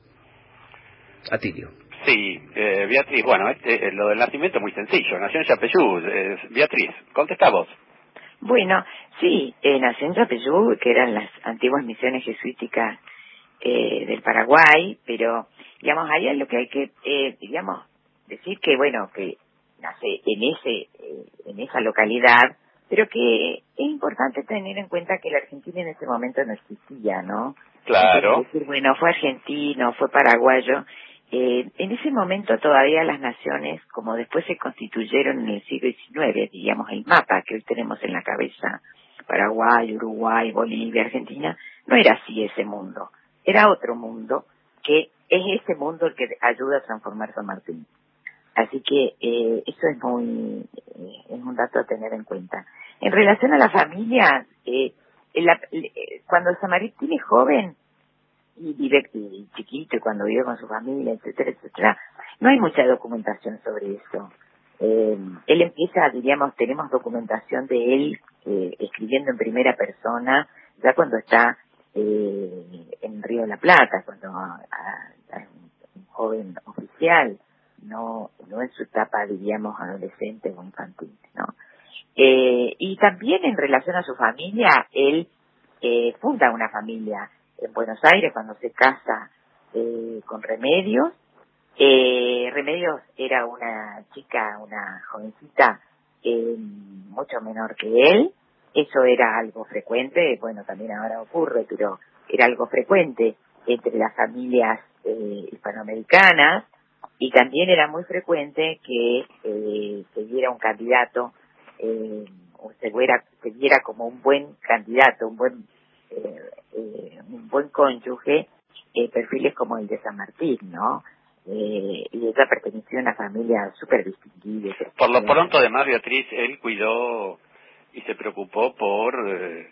Atilio. Sí, eh, Beatriz, bueno, este, eh, lo del nacimiento es muy sencillo. Nació en Yapeyú. Eh, Beatriz, contesta vos. Bueno, sí, eh, nació en Yapeyú, que eran las antiguas misiones jesuíticas eh, del Paraguay, pero, digamos, ahí es lo que hay que, eh, digamos, decir que, bueno, que nace en ese eh, en esa localidad, pero que es importante tener en cuenta que la Argentina en ese momento no existía, ¿no? Claro. Es decir, bueno, fue argentino, fue paraguayo. Eh, en ese momento todavía las naciones, como después se constituyeron en el siglo diecinueve, digamos, el mapa que hoy tenemos en la cabeza, Paraguay, Uruguay, Bolivia, Argentina, no era así ese mundo. Era otro mundo, que es ese mundo el que ayuda a transformar San Martín. Así que eh, eso es muy eh, es un dato a tener en cuenta. En relación a la familia, eh, la, eh, cuando San Martín es joven y vive y chiquito, y cuando vive con su familia, etcétera, etcétera, no hay mucha documentación sobre eso. Eh, él empieza, diríamos, tenemos documentación de él eh, escribiendo en primera persona, ya cuando está eh, en Río de la Plata, cuando a, a, a un joven oficial, no no en su etapa, diríamos, adolescente o infantil, ¿no? Eh, y también en relación a su familia, él eh, funda una familia en Buenos Aires cuando se casa eh, con Remedios. Eh, Remedios era una chica, una jovencita eh, mucho menor que él. Eso era algo frecuente, bueno, también ahora ocurre, pero era algo frecuente entre las familias eh, hispanoamericanas. Y también era muy frecuente que eh, se diera un candidato, eh, o se viera, se viera como un buen candidato, un buen eh, eh, un buen cónyuge, eh, perfiles como el de San Martín, ¿no? Eh, y ella pertenecía a una familia súper distinguida. Por lo pronto, además, Beatriz, él cuidó y se preocupó por eh,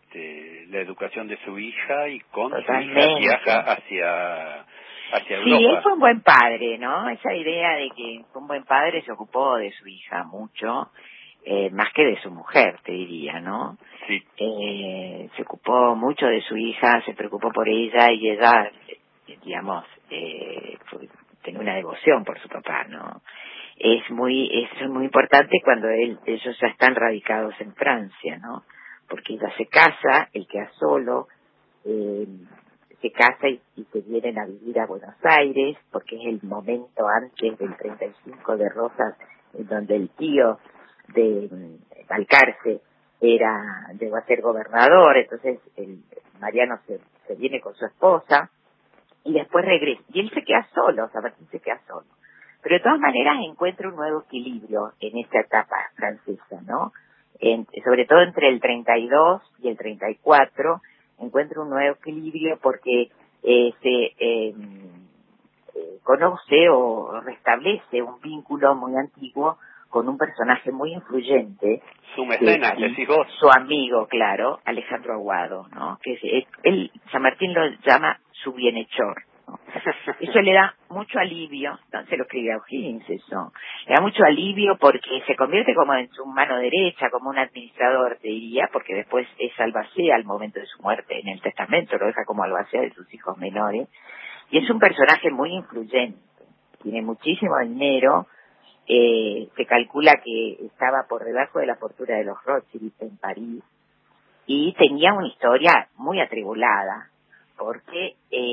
este, la educación de su hija y con Totalmente. su hija viaja hacia hacia Sí, Europa. él fue un buen padre, ¿no? Esa idea de que fue un buen padre, se ocupó de su hija mucho, eh, más que de su mujer, te diría, ¿no? Sí. Eh, se ocupó mucho de su hija, se preocupó por ella y ella, eh, digamos, eh, fue, tenía una devoción por su papá, ¿no? Es muy, es muy importante cuando él, ellos ya están radicados en Francia, ¿no? Porque ella se casa, él queda solo, eh, se casa y, y se vienen a vivir a Buenos Aires, porque es el momento antes del treinta y cinco de Rosas, en donde el tío de Balcarce era, llegó a ser gobernador, entonces el Mariano se, se viene con su esposa y después regresa, y él se queda solo, San Martín se queda solo. Pero de todas maneras encuentra un nuevo equilibrio en esta etapa francesa, ¿no? En, sobre todo entre el treinta y dos y el treinta y cuatro, encuentra un nuevo equilibrio porque eh, se eh, eh, conoce o restablece un vínculo muy antiguo con un personaje muy influyente. Su mecenas, que, decís vos. Su amigo, claro, Alejandro Aguado, ¿no? Que es, él, San Martín lo llama su bienhechor. ¿no? Eso le da mucho alivio, no se lo escribe a O'Higgins eso, le da mucho alivio porque se convierte como en su mano derecha, como un administrador, te diría, porque después es albacea al momento de su muerte, en el testamento lo deja como albacea de sus hijos menores, y es un personaje muy influyente, tiene muchísimo dinero, eh, se calcula que estaba por debajo de la fortuna de los Rothschild en París, y tenía una historia muy atribulada, porque eh,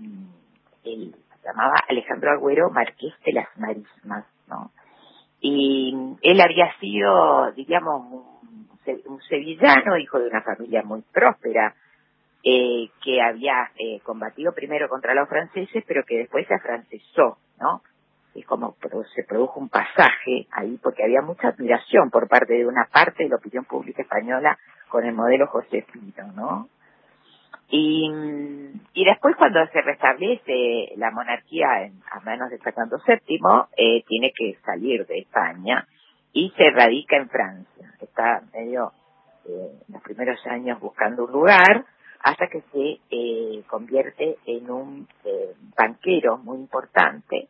él se llamaba Alejandro Agüero Marqués de las Marismas, ¿no? Y él había sido, digamos, un, un sevillano, hijo de una familia muy próspera, eh, que había eh, combatido primero contra los franceses, pero que después se afrancesó, ¿no? Y como se produjo un pasaje ahí, porque había mucha admiración por parte de una parte de la opinión pública española con el modelo josefino, ¿no? Y, y después cuando se restablece la monarquía en, a manos de Fernando séptimo, eh, tiene que salir de España y se radica en Francia. Está medio eh, en los primeros años buscando un lugar hasta que se eh, convierte en un eh, banquero muy importante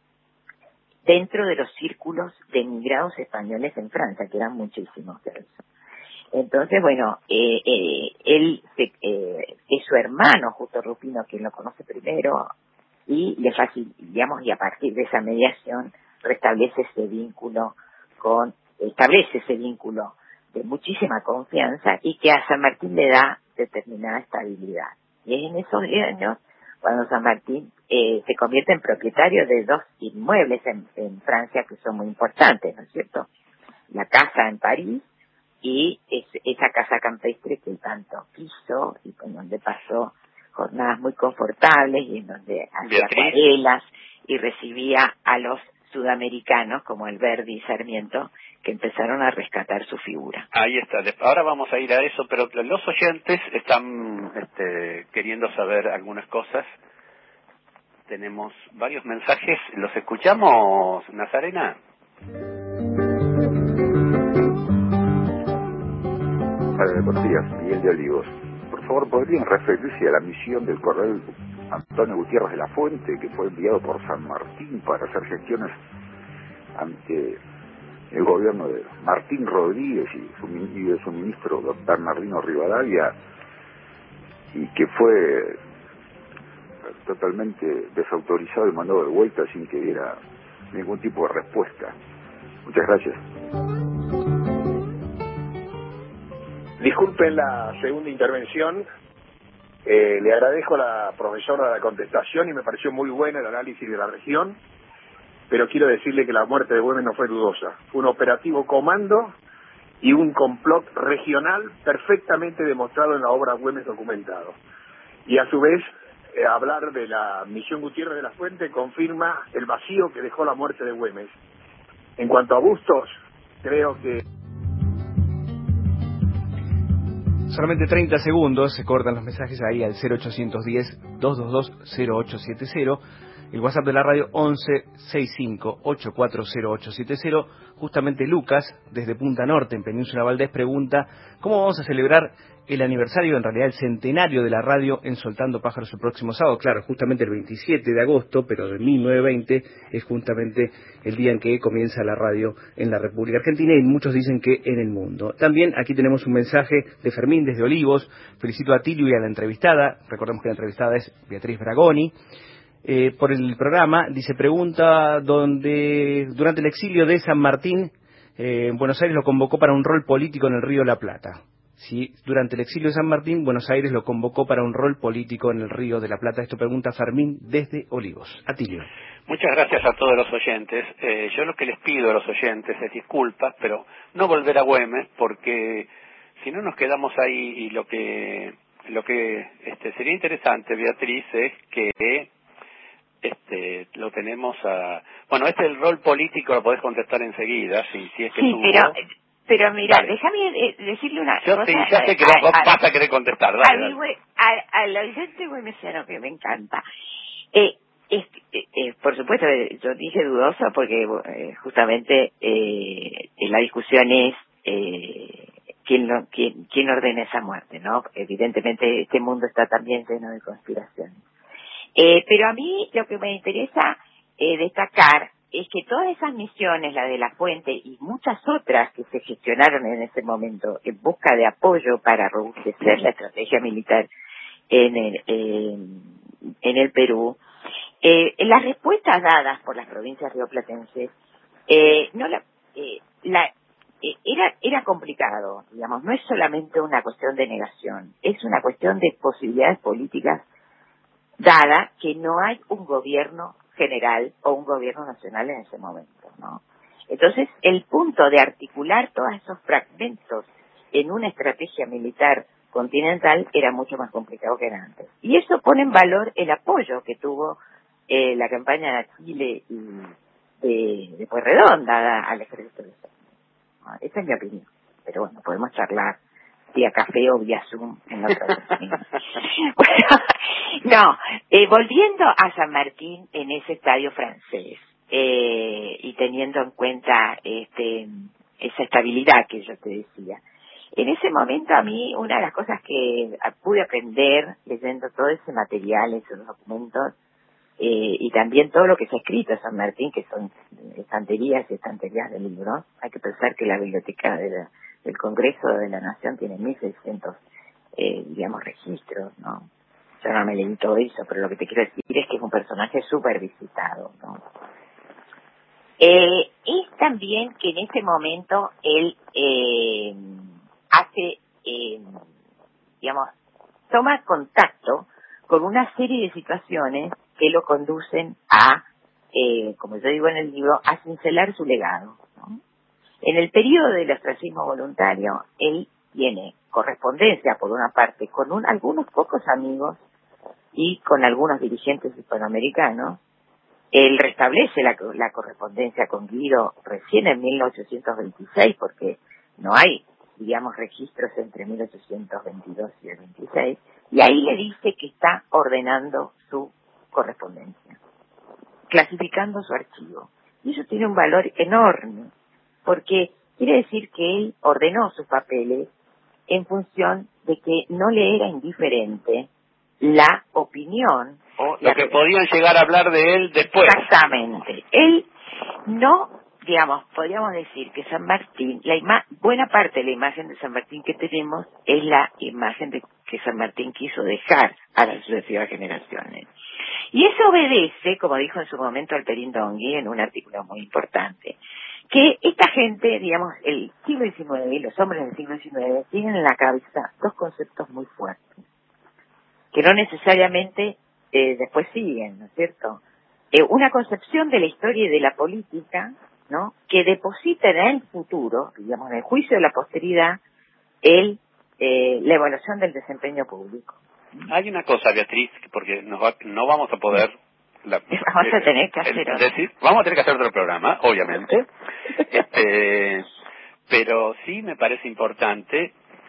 dentro de los círculos de emigrados españoles en Francia, que eran muchísimos de eso. Entonces, bueno, eh, eh, él se, eh, es su hermano, Justo Rufino, quien lo conoce primero, y le facil, digamos, y a partir de esa mediación restablece ese vínculo con, establece ese vínculo de muchísima confianza y que a San Martín le da determinada estabilidad. Y es en esos años cuando San Martín eh, se convierte en propietario de dos inmuebles en, en Francia que son muy importantes, ¿no es cierto? La casa en París y es, esa casa campestre que tanto quiso y con donde pasó jornadas muy confortables y en donde hacía acuarelas y recibía a los sudamericanos como Alberdi y Sarmiento que empezaron a rescatar su figura. Ahí está. Ahora vamos a ir a eso, pero los oyentes están este, queriendo saber algunas cosas. Tenemos varios mensajes. ¿Los escuchamos, Nazarena? Eh, buenos días, Miguel de Olivos. Por favor, ¿podrían referirse a la misión del coronel Antonio Gutiérrez de la Fuente, que fue enviado por San Martín para hacer gestiones ante el gobierno de Martín Rodríguez y, su, y de su ministro Bernardino Rivadavia, y que fue totalmente desautorizado y mandado de vuelta sin que diera ningún tipo de respuesta? Muchas gracias. Disculpen la segunda intervención, eh, le agradezco a la profesora la contestación y me pareció muy buena el análisis de la región, pero quiero decirle que la muerte de Güemes no fue dudosa, fue un operativo comando y un complot regional perfectamente demostrado en la obra Güemes documentado. Y a su vez, eh, hablar de la misión Gutiérrez de la Fuente confirma el vacío que dejó la muerte de Güemes. En cuanto a Bustos, creo que... Solamente treinta segundos, se cortan los mensajes ahí al cero ochocientos diez, dos dos dos, cero ocho siete cero, el WhatsApp de la radio once, sesenta y cinco, ochenta y cuatro cero ocho siete cero. Justamente Lucas, desde Punta Norte, en Península Valdés, pregunta: ¿cómo vamos a celebrar el aniversario, en realidad el centenario de la radio en Soltando Pájaros el próximo sábado, claro, justamente el veintisiete de agosto, pero de mil novecientos veinte es justamente el día en que comienza la radio en la República Argentina y muchos dicen que en el mundo. También aquí tenemos un mensaje de Fermín desde Olivos, felicito a Tilio y a la entrevistada, recordemos que la entrevistada es Beatriz Bragoni, eh, por el programa, dice, pregunta donde durante el exilio de San Martín, eh, en Buenos Aires lo convocó para un rol político en el Río de la Plata. Sí, durante el exilio de San Martín, Buenos Aires lo convocó para un rol político en el Río de la Plata. Esto pregunta Fermín desde Olivos. Atilio. Muchas gracias a todos los oyentes. Eh, yo lo que les pido a los oyentes es disculpas, pero no volver a Güemes, porque si no nos quedamos ahí y lo que lo que este, sería interesante, Beatriz, es que este lo tenemos a... Bueno, este el rol político lo podés contestar enseguida, si, si es que sí, tuvo... pero... Pero mira, dale. Déjame eh, decirle una yo, cosa. Sí, ya sé que a, vos a, vas a querer contestar. Dale, a dale. Mi, a, al oyente güemesiano que me encanta. Eh, es, eh, eh, por supuesto, yo dije dudoso porque eh, justamente eh, la discusión es eh, quién, lo, quién, quién ordena esa muerte, ¿no? Evidentemente este mundo está también lleno de conspiraciones. Eh, pero a mí lo que me interesa eh, destacar es que todas esas misiones, la de la Fuente y muchas otras que se gestionaron en ese momento en busca de apoyo para robustecer la estrategia militar en el, eh, en el Perú, eh, las respuestas dadas por las provincias rioplatenses, eh, no la, eh, la eh, era era complicado, digamos, no es solamente una cuestión de negación, es una cuestión de posibilidades políticas dada que no hay un gobierno general o un gobierno nacional en ese momento, ¿no? Entonces, el punto de articular todos esos fragmentos en una estrategia militar continental era mucho más complicado que era antes. Y eso pone en valor el apoyo que tuvo eh, la campaña de Chile y de, de Pueyrredón dada al ejército de Estados Unidos, ¿no? Esa es mi opinión. Pero bueno, podemos charlar vía café o vía Zoom en otra oportunidad. Bueno, no, eh, volviendo a San Martín en ese estadio francés eh, y teniendo en cuenta este esa estabilidad que yo te decía, en ese momento a mí una de las cosas que pude aprender leyendo todo ese material, esos documentos eh, y también todo lo que se ha escrito en San Martín, que son estanterías y estanterías de libros. Hay que pensar que la biblioteca de la el Congreso de la Nación tiene mil seiscientos, eh, digamos, registros, ¿no? Yo no me leí todo eso, pero lo que te quiero decir es que es un personaje súper visitado, ¿no? Eh, es también que en ese momento él eh, hace, eh, digamos, toma contacto con una serie de situaciones que lo conducen a, eh, como yo digo en el libro, a cincelar su legado, ¿no? En el periodo del ostracismo voluntario, él tiene correspondencia, por una parte, con un, algunos pocos amigos y con algunos dirigentes hispanoamericanos. Él restablece la, la correspondencia con Guido recién en mil ochocientos veintiséis, porque no hay, digamos, registros entre mil ochocientos veintidós y el veintiséis, y ahí le dice que está ordenando su correspondencia, clasificando su archivo. Y eso tiene un valor enorme, porque quiere decir que él ordenó sus papeles en función de que no le era indiferente la opinión o lo la que podían llegar a hablar de él después. Exactamente. Él no, digamos, podríamos decir que San Martín, la ima- buena parte de la imagen de San Martín que tenemos es la imagen de que San Martín quiso dejar a las sucesivas generaciones. Y eso obedece, como dijo en su momento Alperín Dongui en un artículo muy importante, que esta gente, digamos, el siglo diecinueve y los hombres del siglo diecinueve tienen en la cabeza dos conceptos muy fuertes, que no necesariamente eh, después siguen, ¿no es cierto? Eh, una concepción de la historia y de la política, ¿no?, que deposita en el futuro, digamos, en el juicio de la posteridad, el eh, la evaluación del desempeño público. Hay una cosa, Beatriz, porque nos va, no vamos a poder... La, vamos a tener que hacer es decir, vamos a tener que hacer otro programa, obviamente, este, pero sí me parece importante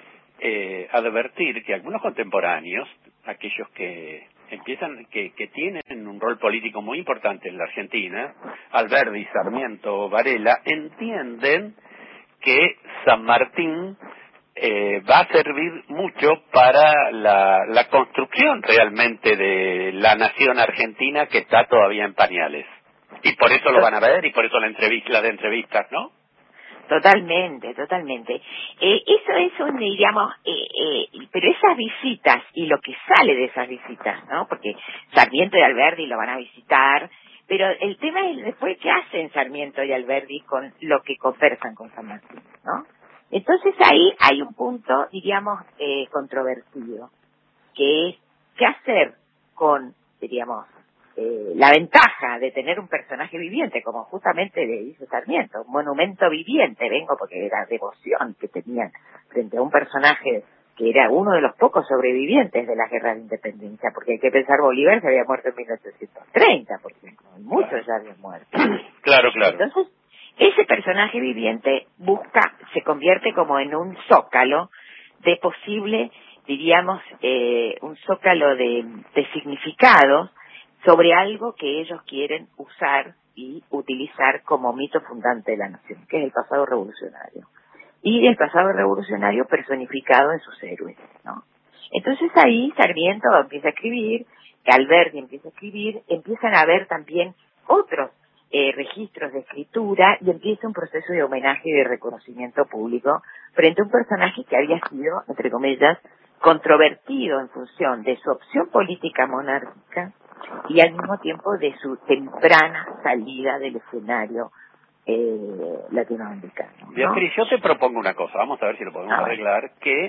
eh, advertir que algunos contemporáneos, aquellos que empiezan, que, que tienen un rol político muy importante en la Argentina, Alberdi, Sarmiento, Varela, entienden que San Martín eh, va a servir mucho para la, la construcción realmente de la nación argentina que está todavía en pañales. Y por eso lo van a ver y por eso la entrevista, la de entrevistas, ¿no? Totalmente, totalmente. Eh, eso es un, digamos, eh, eh, pero esas visitas y lo que sale de esas visitas, ¿no? Porque Sarmiento y Alberdi lo van a visitar, pero el tema es después qué hacen Sarmiento y Alberdi con lo que conversan con San Martín, ¿no? Entonces ahí hay un punto, diríamos, eh, controvertido, que es qué hacer con, diríamos, Eh, la ventaja de tener un personaje viviente, como justamente le dice Sarmiento, un monumento viviente, vengo porque era devoción que tenían frente a un personaje que era uno de los pocos sobrevivientes de la guerra de independencia, porque hay que pensar, Bolívar se había muerto en mil ochocientos treinta, por ejemplo, y muchos ya habían muerto. Claro, claro. Entonces, ese personaje viviente busca, se convierte como en un zócalo de posible, diríamos, eh, un zócalo de, de significados sobre algo que ellos quieren usar y utilizar como mito fundante de la nación, que es el pasado revolucionario. Y el pasado revolucionario personificado en sus héroes, ¿no? Entonces ahí Sarmiento empieza a escribir, Alberdi empieza a escribir, empiezan a haber también otros eh, registros de escritura y empieza un proceso de homenaje y de reconocimiento público frente a un personaje que había sido, entre comillas, controvertido en función de su opción política monárquica y al mismo tiempo de su temprana salida del escenario eh, latinoamericano, ¿no? Beatriz, yo te propongo una cosa, vamos a ver si lo podemos ah, arreglar, que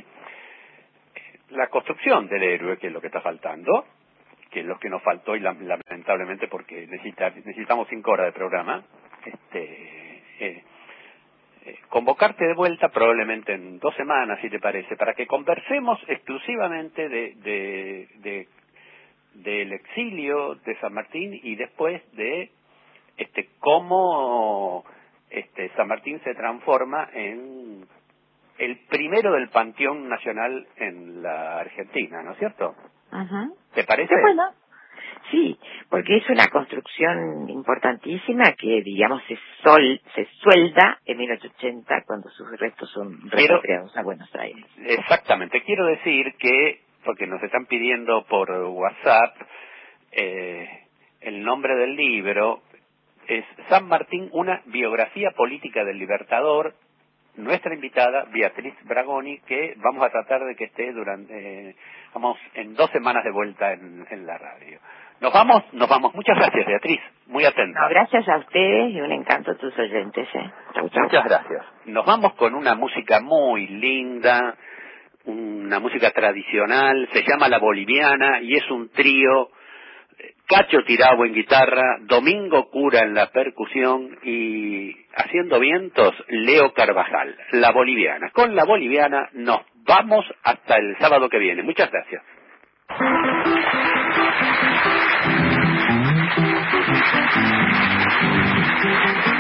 la construcción del héroe, que es lo que está faltando, que es lo que nos faltó y lamentablemente porque necesita, necesitamos cinco horas de programa, este eh, eh, convocarte de vuelta probablemente en dos semanas, si te parece, para que conversemos exclusivamente de, de, de del exilio de San Martín y después de este cómo este San Martín se transforma en el primero del panteón nacional en la Argentina, ¿no es cierto? Ajá. ¿Te parece? Sí, bueno, sí, porque es una construcción importantísima que, digamos, se sol se suelda en mil ochocientos ochenta cuando sus restos son repatriados a Buenos Aires. Exactamente. Quiero decir que, porque nos están pidiendo por WhatsApp, eh, el nombre del libro es San Martín, una biografía política del Libertador. Nuestra invitada, Beatriz Bragoni, que vamos a tratar de que esté durante, eh, vamos, en dos semanas de vuelta en, en la radio. Nos vamos, nos vamos. Muchas gracias, Beatriz. Muy atenta. No, gracias a ustedes y un encanto a tus oyentes, ¿eh? Chau, chau. Muchas gracias. Nos vamos con una música muy linda, una música tradicional, se llama La Boliviana y es un trío, Cacho Tirabo en guitarra, Domingo Cura en la percusión y haciendo vientos, Leo Carvajal, La Boliviana. Con La Boliviana nos vamos hasta el sábado que viene. Muchas gracias. Thank you.